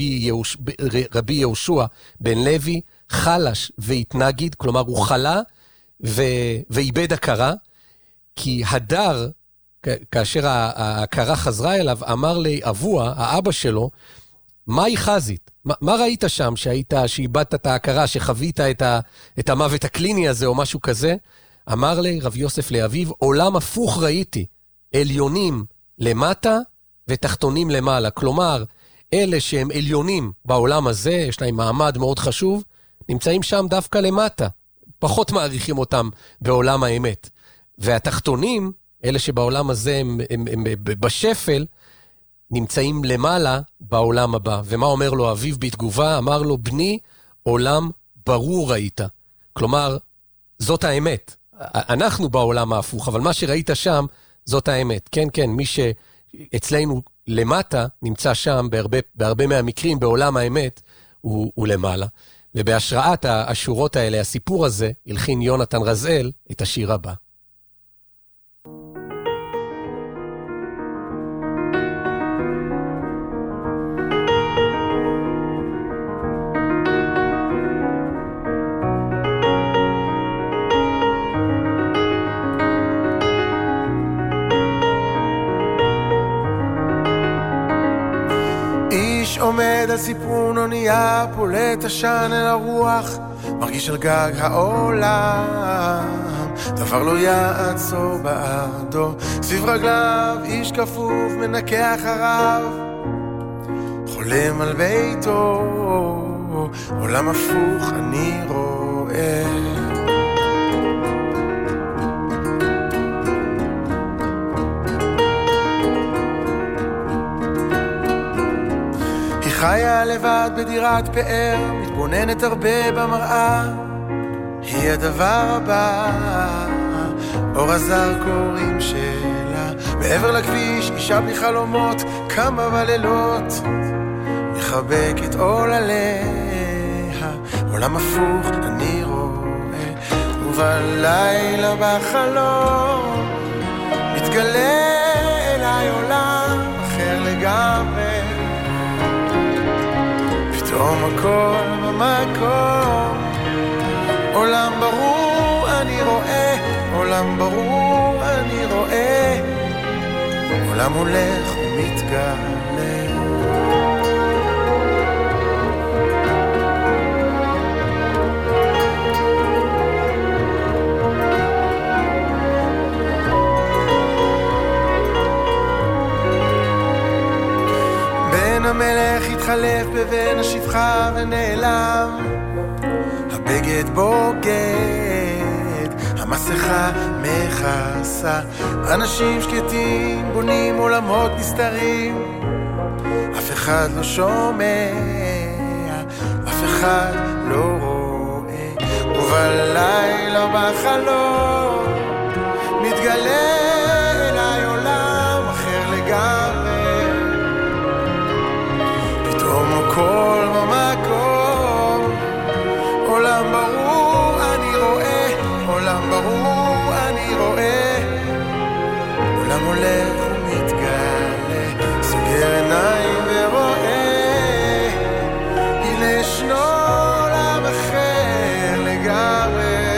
רבי יהושע בן לוי, חלש והתנגיד, כלומר הוא חלה ואיבד הכרה, כי הדר כאשר ההכרה חזרה אליו, אמר לי אבוה, האבא שלו, מהי חזית? מה ראית שם שאיבדת את ההכרה, שחווית את המוות הקליני הזה או משהו כזה? אמר לי רב יוסף לאביו, עולם הפוך ראיתי, עליונים למטה ותחתונים למעלה. כלומר, אלה שהם עליונים בעולם הזה, יש להם מעמד מאוד חשוב, נמצאים שם דווקא למטה. פחות מעריכים אותם בעולם האמת. והתחתונים, אלה שבעולם הזה הם בשפל, נמצאים למעלה בעולם הבא. ומה אומר לו אביו בתגובה? אמר לו, בני, עולם ברור ראית. כלומר, זאת האמת. אנחנו בעולם ההפוך, אבל מה שראית שם, זאת האמת. כן, כן, מי שאצלנו למטה, נמצא שם בהרבה מהמקרים, בעולם האמת, הוא למעלה. ובהשראת השורות האלה, הסיפור הזה, הלחין יונתן רזאל את השיר הבא. עומד על סיפון אונייה, פולט עשן אל הרוח, מרגיש על גג העולם, דבר לא יעצור בעדו, סביב רגליו איש כפוף מנקה אחריו, חולם על ביתו, עולם הפוך אני רואה. חיה לבד בדירת פאר, מתבוננת הרבה במראה, היא הדבר הבא, אור הזרקורים שלה, מעבר לכביש אישה בלי חלומות, קמה בלילות, מחבקת עולליה, עולם הפוך אני רואה, ובלילה בחלום, מתגלה אליי עולם אחר לגמרי, פתאום הכל במקום, עולם ברור אני רואה, עולם ברור אני רואה, עולם הולך ומתגלה. המלך התחלף בבין השפחה ונעלם, הבגד בוגד, המסכה מכסה, אנשים שקטים בונים עולמות נסתרים, אף אחד לא שומע, אף אחד לא רואה, ובלילה בחלום מתגלה אליי עולם אחר לגמרי, כל במקום, עולם ברור אני רואה, עולם ברור אני רואה, עולם הולך ומתגלה, סוגר עיניים ורואה, הנה ישנו עולם אחר לגמרי,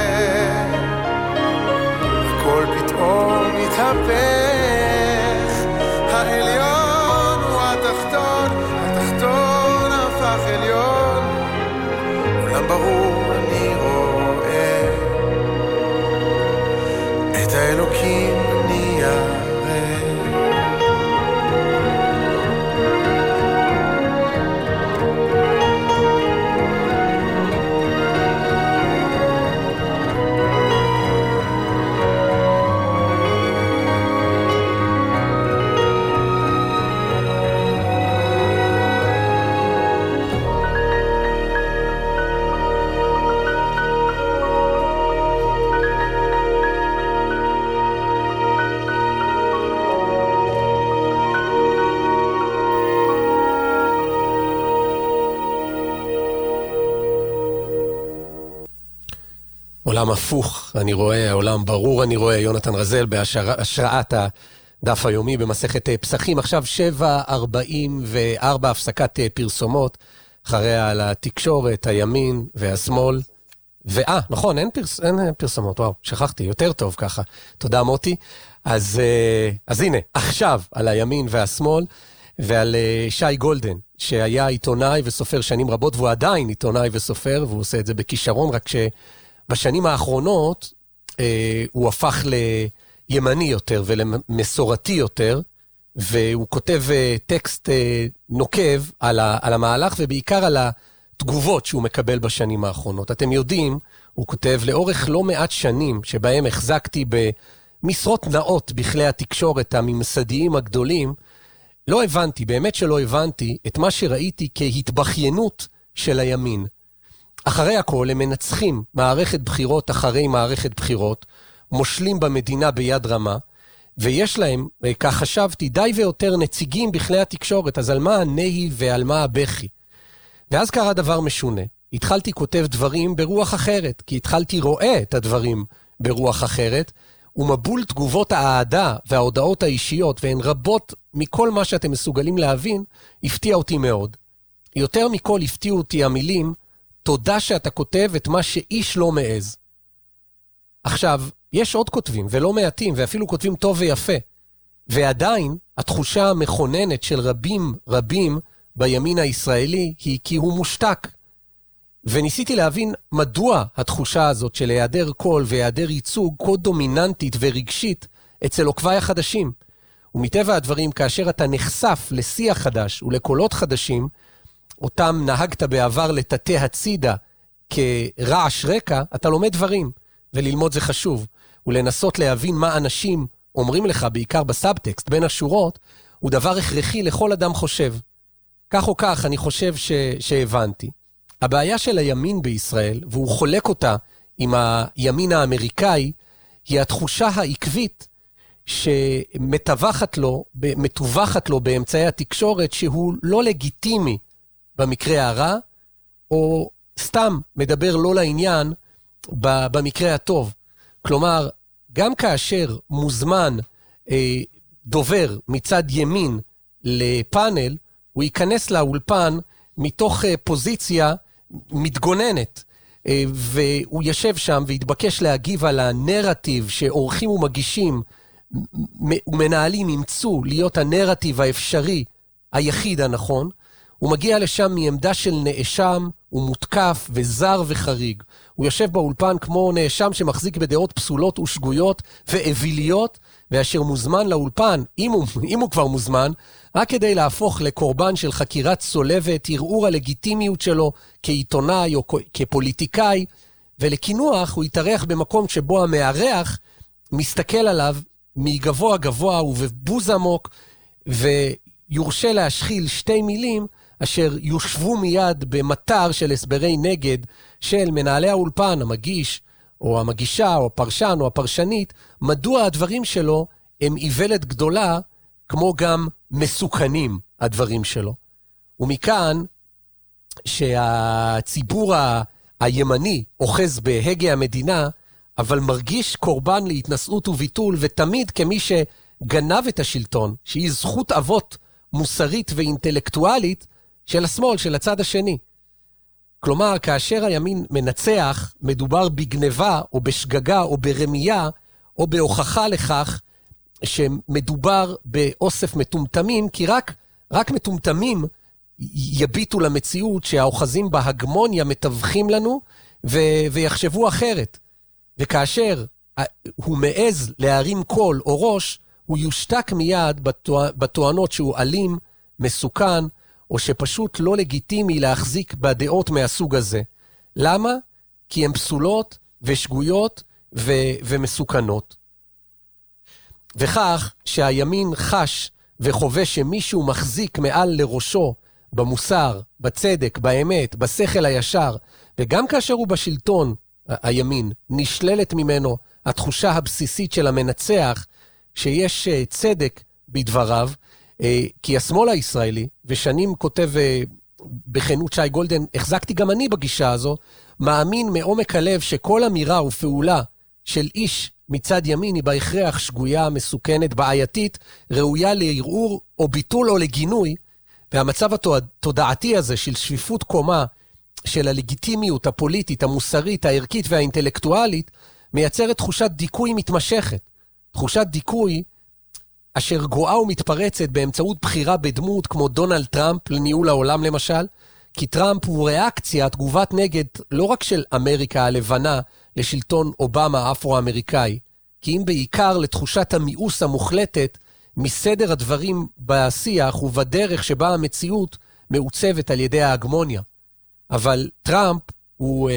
הכל פתאום מתהפך, העליון הוא התחתון, התחתון הפך עליון, עולם ברור אני רואה, את האלוקים אני אראה. עולם הפוך אני רואה, עולם ברור אני רואה, יונתן רזאל בהשראת הדף היומי במסכת פסחים. עכשיו 7:44 הפסקת פרסומות, אחריה על התקשורת, הימין והשמאל. נכון, אין פרסומות, וואו, שכחתי, יותר טוב ככה. תודה מוטי. אז הנה, עכשיו על הימין והשמאל, ועל שי גולדן, שהיה עיתונאי וסופר שנים רבות, והוא עדיין עיתונאי וסופר, והוא עושה את זה בכישרון, רק שבשנים האחרונות הוא הפך לימני יותר ולמסורתי יותר, והוא כותב טקסט נוקב על המהלך, ובעיקר על התגובות שהוא מקבל בשנים האחרונות. אתם יודעים, הוא כותב, לאורך לא מעט שנים, שבהם החזקתי במשרות נאות בכלי התקשורת הממסדיים הגדולים, לא הבנתי, באמת שלא הבנתי, את מה שראיתי כהתבחיינות של הימין. אחרי הכל, הם מנצחים מערכת בחירות אחרי מערכת בחירות, מושלים במדינה ביד רמה, ויש להם, כך חשבתי, די ויותר נציגים בכלי התקשורת, אז על מה הנהי ועל מה הבכי. ואז קרה דבר משונה. התחלתי כותב דברים ברוח אחרת, כי התחלתי רואה את הדברים ברוח אחרת, ומבול תגובות האהדה וההודעות האישיות, והן רבות מכל מה שאתם מסוגלים להבין, הפתיע אותי מאוד. יותר מכל הפתיעו אותי המילים, תודה שאתה כותב את מה שאיש לא מעז. עכשיו, יש עוד כותבים, ולא מעטים, ואפילו כותבים טוב ויפה. ועדיין, התחושה המכוננת של רבים בימין הישראלי, היא כי הוא מושתק. וניסיתי להבין מדוע התחושה הזאת של היעדר קול והיעדר ייצוג כה דומיננטית ורגשית אצל עוקבי החדשים. ומטבע הדברים, כאשר אתה נחשף לשיח חדש ולקולות חדשים, אותם נהגת בעבר לטאטא הצידה כרעש רקע, אתה לומד דברים, וללמוד זה חשוב, ולנסות להבין מה אנשים אומרים לך, בעיקר בסאבטקסט, בין השורות, הוא דבר הכרחי לכל אדם חושב. כך או כך, אני חושב שהבנתי. הבעיה של הימין בישראל, והוא חולק אותה עם הימין האמריקאי, היא התחושה העקבית שמתווכת לו באמצעי התקשורת, שהוא לא לגיטימי במקרה הרע, או סתם מדבר לא לעניין במקרה הטוב. כלומר, גם כאשר מוזמן דובר מצד ימין לפאנל, הוא ייכנס לאולפן מתוך פוזיציה מתגוננת, והוא ישב שם והתבקש להגיב על הנרטיב שעורכים ומגישים ומנהלים ימצאו להיות הנרטיב האפשרי היחיד הנכון. הוא מגיע לשם מעמדה של נאשם, הוא מותקף וזר וחריג. הוא יושב באולפן כמו נאשם שמחזיק בדעות פסולות ושגויות ואביליות, ואשר מוזמן לאולפן, אם הוא כבר מוזמן, רק כדי להפוך לקורבן של חקירת צולבת, ערעור הלגיטימיות שלו כעיתונאי או כפוליטיקאי, ולכינוח הוא יתארח במקום שבו המארח מסתכל עליו מגבוה גבוה ובבוז עמוק, ויורשה להשחיל שתי מילים אשר יושבו מיד במטר של הסברי נגד של מנהלי האולפן, המגיש או המגישה או הפרשן או הפרשנית, מדוע הדברים שלו הם איוולת גדולה, כמו גם מסוכנים הדברים שלו. ומכאן שהציבור הימני אוחז בהגה המדינה, אבל מרגיש קורבן להתנסות וביטול, ותמיד כמי שגנב את השלטון, שהיא זכות אבות מוסרית ואינטלקטואלית של השמאל, של הצד השני. כלומר, כאשר הימין מנצח, מדובר בגניבה או בשגגה או ברמייה, או בהוכחה לכך שמדובר באוסף מטומטמים, כי רק מטומטמים יביטו למציאות שהאוחזים בהגמוניה מתווכים לנו ויחשבו אחרת. וכאשר הוא מעז להרים קול או ראש, הוא יושתק מיד בטוענות שהוא אלים, מסוכן, או שפשוט לא לגיטימי להחזיק בדעות מהסוג הזה. למה? כי הן פסולות ושגויות ומסוכנות. וכך שהימין חש וחווה שמישהו מחזיק מעל לראשו במוסר, בצדק, באמת, בשכל הישר, וגם כאשר הוא בשלטון, הימין, נשללת ממנו התחושה הבסיסית של המנצח, שיש צדק בדבריו, כי השמאל הישראלי, ושנים כותב בכנות שי גולדן, החזקתי גם אני בגישה הזו, מאמין מעומק הלב שכל אמירה ופעולה של איש מצד ימין היא בהכרח שגויה, מסוכנת, בעייתית, ראויה לערעור או ביטול או לגינוי, והמצב התודעתי הזה של שפיפות קומה של הלגיטימיות הפוליטית, המוסרית, הערכית והאינטלקטואלית, מייצרת תחושת דיכוי מתמשכת. תחושת דיכוי אשר גואה ומתפרצת באמצעות בחירה בדמות כמו דונלד טראמפ לניהול העולם למשל, כי טראמפ הוא ריאקציה, תגובת נגד לא רק של אמריקה הלבנה לשלטון אובמה האפרו-אמריקאי, כי אם בעיקר לתחושת המיאוס המוחלטת מסדר הדברים בשיח ובדרך שבה המציאות מעוצבת על ידי ההגמוניה. אבל טראמפ הוא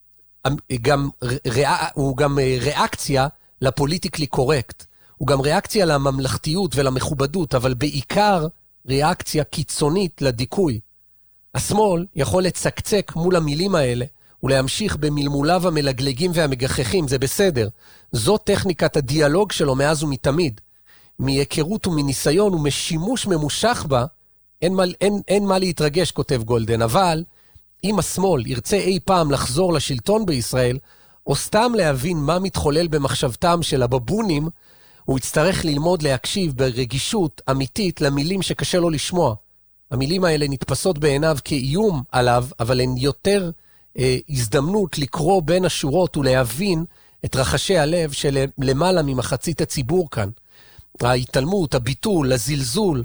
גם ריאקציה לפוליטיקלי קורקט. הוא גם ריאקציה לממלכתיות ולמכובדות, אבל בעיקר ריאקציה קיצונית לדיכוי. השמאל יכול לצקצק מול המילים האלה, ולהמשיך במלמוליו המלגלגים והמגחכים, זה בסדר. זו טכניקת הדיאלוג שלו מאז ומתמיד. מהיכרות ומניסיון ומשימוש ממושך בה, אין מה להתרגש, כותב גולדן, אבל אם השמאל ירצה אי פעם לחזור לשלטון בישראל, או סתם להבין מה מתחולל במחשבתם של הבבונים, הוא יצטרך ללמוד להקשיב ברגישות אמיתית למילים שקשה לו לשמוע. המילים האלה נתפסות בעיניו כאיום עליו, אבל הן יותר הזדמנות לקרוא בין השורות ולהבין את רחשי הלב של למעלה ממחצית הציבור כאן. ההתעלמות, הביטול, הזלזול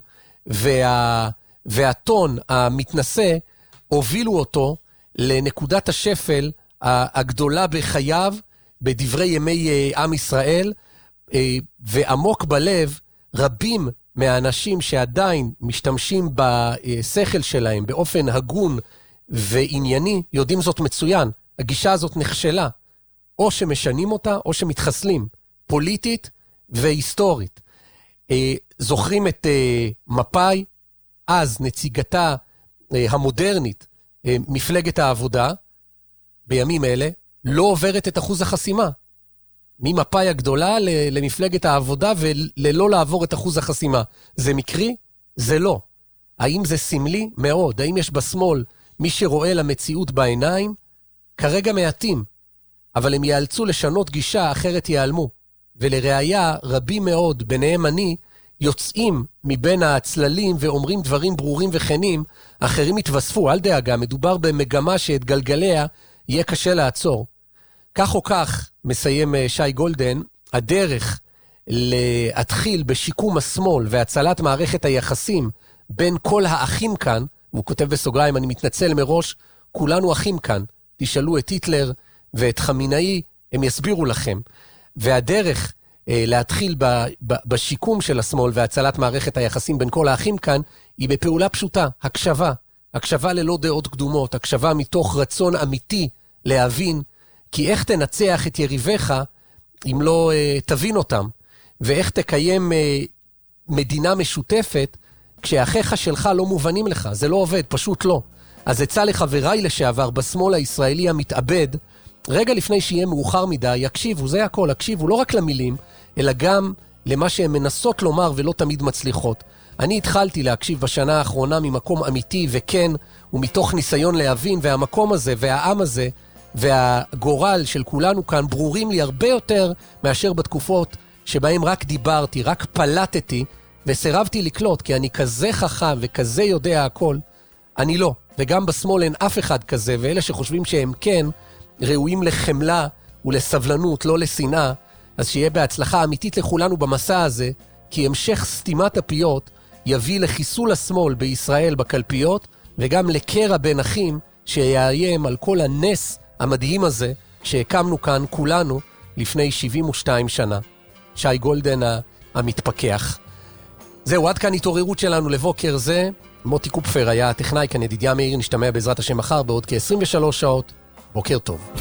והטון המתנשא הובילו אותו לנקודת השפל הגדולה בחייו, בדברי ימי עם ישראל, ועמוק בלב רבים מהאנשים שעדיין משתמשים בשכל שלהם באופן הגון וענייני, יודעים זאת מצוין. הגישה הזאת נכשלה. או שמשנים אותה או שמתחסלים, פוליטית והיסטורית. זוכרים את מפאי, אז נציגתה המודרנית, מפלגת העבודה, בימים אלה, לא עוברת את אחוז החסימה. ממפאי הגדולה למפלגת העבודה וללא לעבור את אחוז החסימה. זה מקרי? זה לא. האם זה סמלי? מאוד. האם יש בשמאל מי שרואה למציאות בעיניים? כרגע מעטים. אבל הם יאלצו לשנות גישה, אחרת ייעלמו. ולראיה, רבים מאוד, ביניהם אני, יוצאים מבין הצללים ואומרים דברים ברורים וכנים, אחרים יתווספו, אל דאגה, מדובר במגמה שאת גלגליה יהיה קשה לעצור. כך או כך, מסיים שי גולדן, הדרך להתחיל בשיקום השמאל והצלת מערכת היחסים בין כל האחים כאן, והוא כותב בסוגריים, אני מתנצל מראש, כולנו אחים כאן, תשאלו את היטלר ואת חמינאי, הם יסבירו לכם. והדרך להתחיל בשיקום של השמאל והצלת מערכת היחסים בין כל האחים כאן, היא בפעולה פשוטה, הקשבה. הקשבה ללא דעות קדומות, הקשבה מתוך רצון אמיתי להבין, כי איך תנצח את יריביך אם לא תבין אותם, ואיך תקיים מדינה משותפת כשאחיך שלך לא מובנים לך, זה לא עובד, פשוט לא. אז אצא לחבריי לשעבר בשמאל הישראלי המתאבד, רגע לפני שיהיה מאוחר מדי, יקשיבו, זה הכל, יקשיבו לא רק למילים, אלא גם למה שהן מנסות לומר ולא תמיד מצליחות. אני התחלתי להקשיב בשנה האחרונה ממקום אמיתי וכן, ומתוך ניסיון להבין, והמקום הזה והעם הזה, והגורל של כולנו כאן ברורים לי הרבה יותר מאשר בתקופות שבהם רק דיברתי, רק פלטתי, וסירבתי לקלוט, כי אני כזה חכם וכזה יודע הכל. אני לא, וגם בשמאל אין אף אחד כזה, ואלה שחושבים שהם כן, ראויים לחמלה ולסבלנות, לא לשנאה, אז שיהיה בהצלחה אמיתית לכולנו במסע הזה, כי המשך סתימת הפיות יביא לחיסול השמאל בישראל בקלפיות, וגם לקרע בין אחים שיאיים על כל הנס המדהים הזה שהקמנו כאן כולנו לפני 72 שנה. שי גולדן המתפכח. זהו, עד כאן התעוררות שלנו לבוקר זה. מוטי קופפר היה הטכנאי, כאן ידידיה מאיר, נשתמע בעזרת השם מחר בעוד כ-23 שעות. בוקר טוב.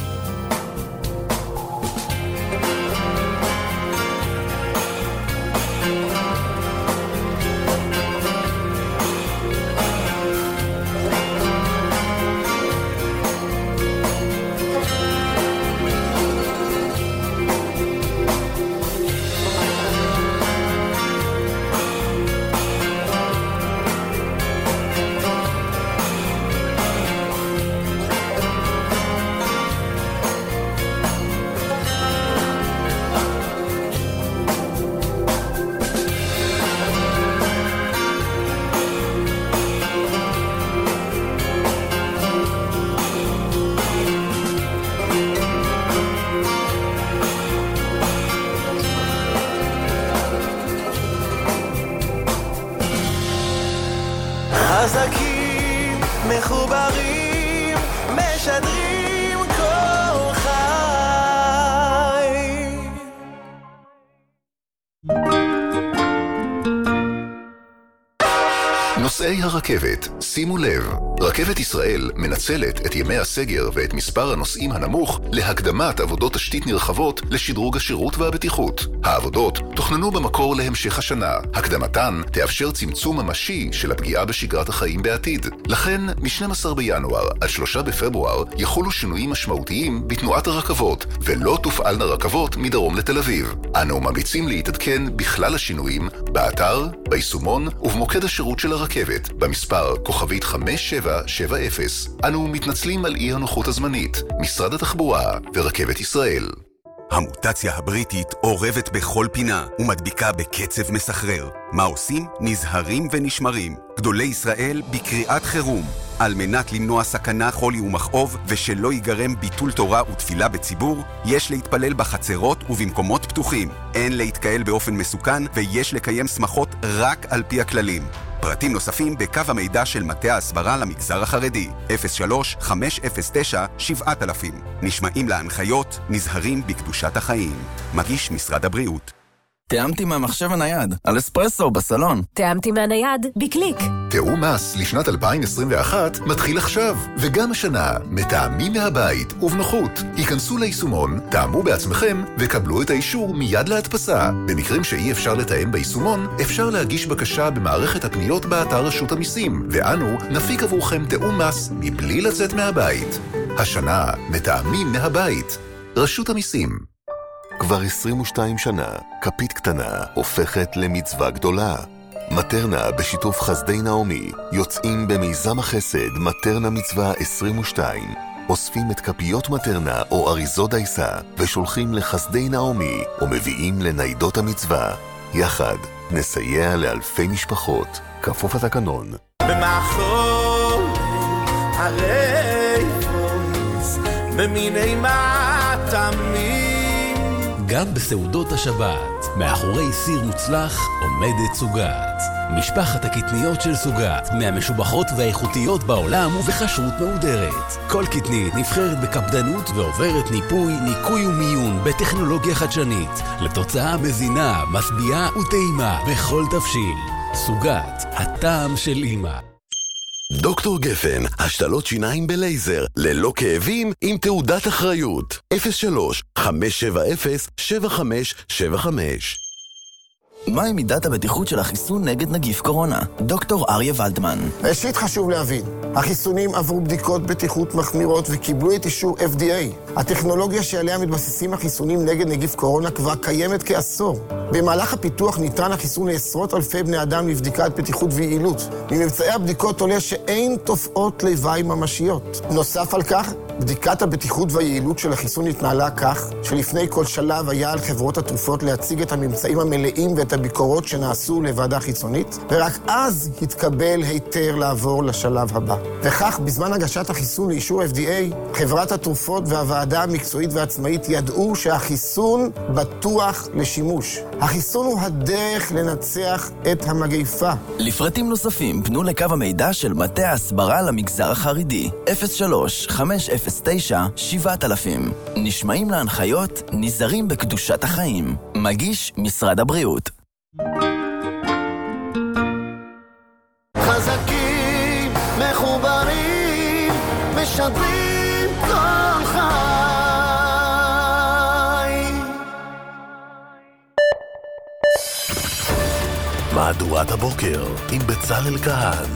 חזקים, מחוברים, משדרים כל חי. נוסעי הרכבת, שימו לב, רכבת ישראל מנצלת את ימי הסגר ואת מספר הנוסעים הנמוך להקדמת עבודות תשתית נרחבות לשדרוג השירות והבטיחות. העבודות תוכננו במקור להמשך השנה. הקדמתן תאפשר צמצום ממשי של הפגיעה בשגרת החיים בעתיד. לכן, מ-12 בינואר עד 3 בפברואר יחולו שינויים משמעותיים בתנועת הרכבות, ולא תופעלנה רכבות מדרום לתל אביב. אנו ממליצים להתעדכן בכלל השינויים באתר, ביישומון ובמוקד השירות של הרכבת, במספר כוכבית 5770. אנו מתנצלים על אי הנוחות הזמנית. משרד התחבורה ורכבת ישראל. המוטציה הבריטית עורבת בכל פינה ומדביקה בקצב מסחרר. מה עושים? נזהרים ונשמרים. גדולי ישראל בקריאת חירום. על מנת למנוע סכנה, חולי ומכאוב ושלא ייגרם ביטול תורה ותפילה בציבור, יש להתפלל בחצרות ובמקומות פתוחים. אין להתקהל באופן מסוכן ויש לקיים שמחות רק על פי הכללים. פרטים נוספים בקו המידע של מטה ההסברה למגזר החרדי 03-509-7000. נשמעים להנחיות, נזהרים בקדושת החיים. מגיש משרד הבריאות. תיאמתי מהמחשב הנייד, על אספרסו בסלון. תיאמתי מהנייד, בקליק. תיאום מס לשנת 2021 מתחיל עכשיו, וגם השנה, מתאמים מהבית ובנוחות. היכנסו ליישומון, תאמו בעצמכם וקבלו את האישור מיד להדפסה. במקרים שאי אפשר לתאם ביישומון, אפשר להגיש בקשה במערכת הפניות באתר רשות המיסים, ואנו נפיק עבורכם תיאום מס מבלי לצאת מהבית. השנה, מתאמים מהבית. רשות המיסים. כבר 22 שנה, כפית קטנה הופכת למצווה גדולה. מטרנה בשיתוף חסדי נעמי יוצאים במיזם החסד מטרנה מצווה 22. אוספים את כפיות מטרנה או אריזות דייסה ושולחים לחסדי נעמי ומביאים לניידות המצווה. יחד נסייע לאלפי משפחות. כפוף התקנון. במחול הרי פויס במיני מטעמים. גם בסעודות השבת, מאחורי סיר מוצלח עומדת סוגת. משפחת הקטניות של סוגת, מהמשובחות והאיכותיות בעולם ובכשרות מהודרת. כל קטנית נבחרת בקפדנות ועוברת ניפוי, ניקוי ומיון בטכנולוגיה חדשנית, לתוצאה מזינה, משביעה וטעימה בכל תבשיל. סוגת, הטעם של אמא. דוקטור גפן, השתלות שיניים בלייזר, ללא כאבים, עם תעודת אחריות. 03-570-7575. מהי מידת הבטיחות של החיסון נגד נגיף קורונה? דוקטור אריה ולדמן. ראשית חשוב להבין, החיסונים עברו בדיקות בטיחות מחמירות וקיבלו את אישור FDA. הטכנולוגיה שעליה מתבססים החיסונים נגד נגיף קורונה כבר קיימת כעשור. במהלך הפיתוח ניתן החיסון לעשרות אלפי בני אדם לבדיקת בטיחות ויעילות. ממבצעי הבדיקות עולה שאין תופעות לוואי ממשיות. נוסף על כך, בדיקת הבטיחות והיעילות של החיסון התנהלה כך, שלפני כל שלב היה על חברות התרופות להציג את הממצאים המלאים ואת הביקורות שנעשו לוועדה חיצונית, ורק אז התקבל היתר לעבור לשלב הבא. וכך, בזמן הגשת החיסון לאישור FDA, חברת התרופות והוועדה המקצועית והעצמאית ידעו שהחיסון בטוח לשימוש. החיסון הוא הדרך לנצח את המגפה. לפרטים נוספים, פנו לקו המידע של מטה ההסברה למגזר החרדי 03-509-7000. נשמעים להנחיות, נזהרים בקדושת החיים. מגיש משרד הבריאות. חזקים, מחוברים, משדרים כל חי. מהדורת הבוקר עם בצלאל כהן.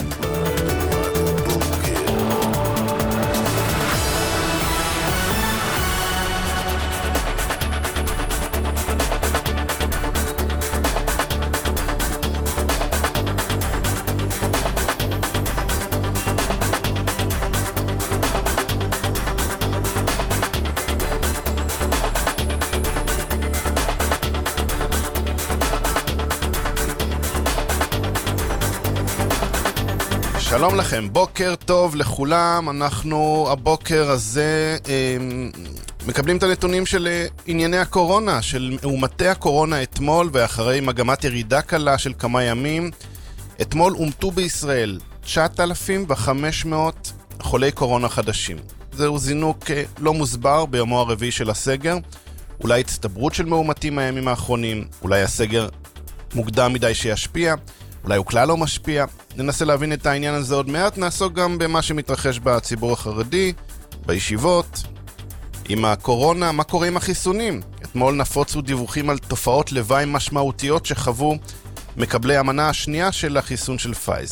שלום לכם, בוקר טוב לכולם. אנחנו הבוקר הזה מקבלים את הנתונים של ענייני הקורונה, של מאומתי הקורונה אתמול, ואחרי מגמת ירידה קלה של כמה ימים, אתמול אומתו בישראל 9,500 חולי קורונה חדשים. זהו זינוק לא מוסבר ביומו הרביעי של הסגר. אולי הצטברות של מאומתים הימים האחרונים, אולי הסגר מוקדם מדי שישפיע, אולי הוא כלל לא משפיע. ננסה להבין את העניין הזה עוד מעט, נעסוק גם במה שמתרחש בציבור החרדי, בישיבות, עם הקורונה, מה קורה עם החיסונים. אתמול נפוצו דיווחים על תופעות לוואי משמעותיות שחוו מקבלי המנה השנייה של החיסון של פייזר.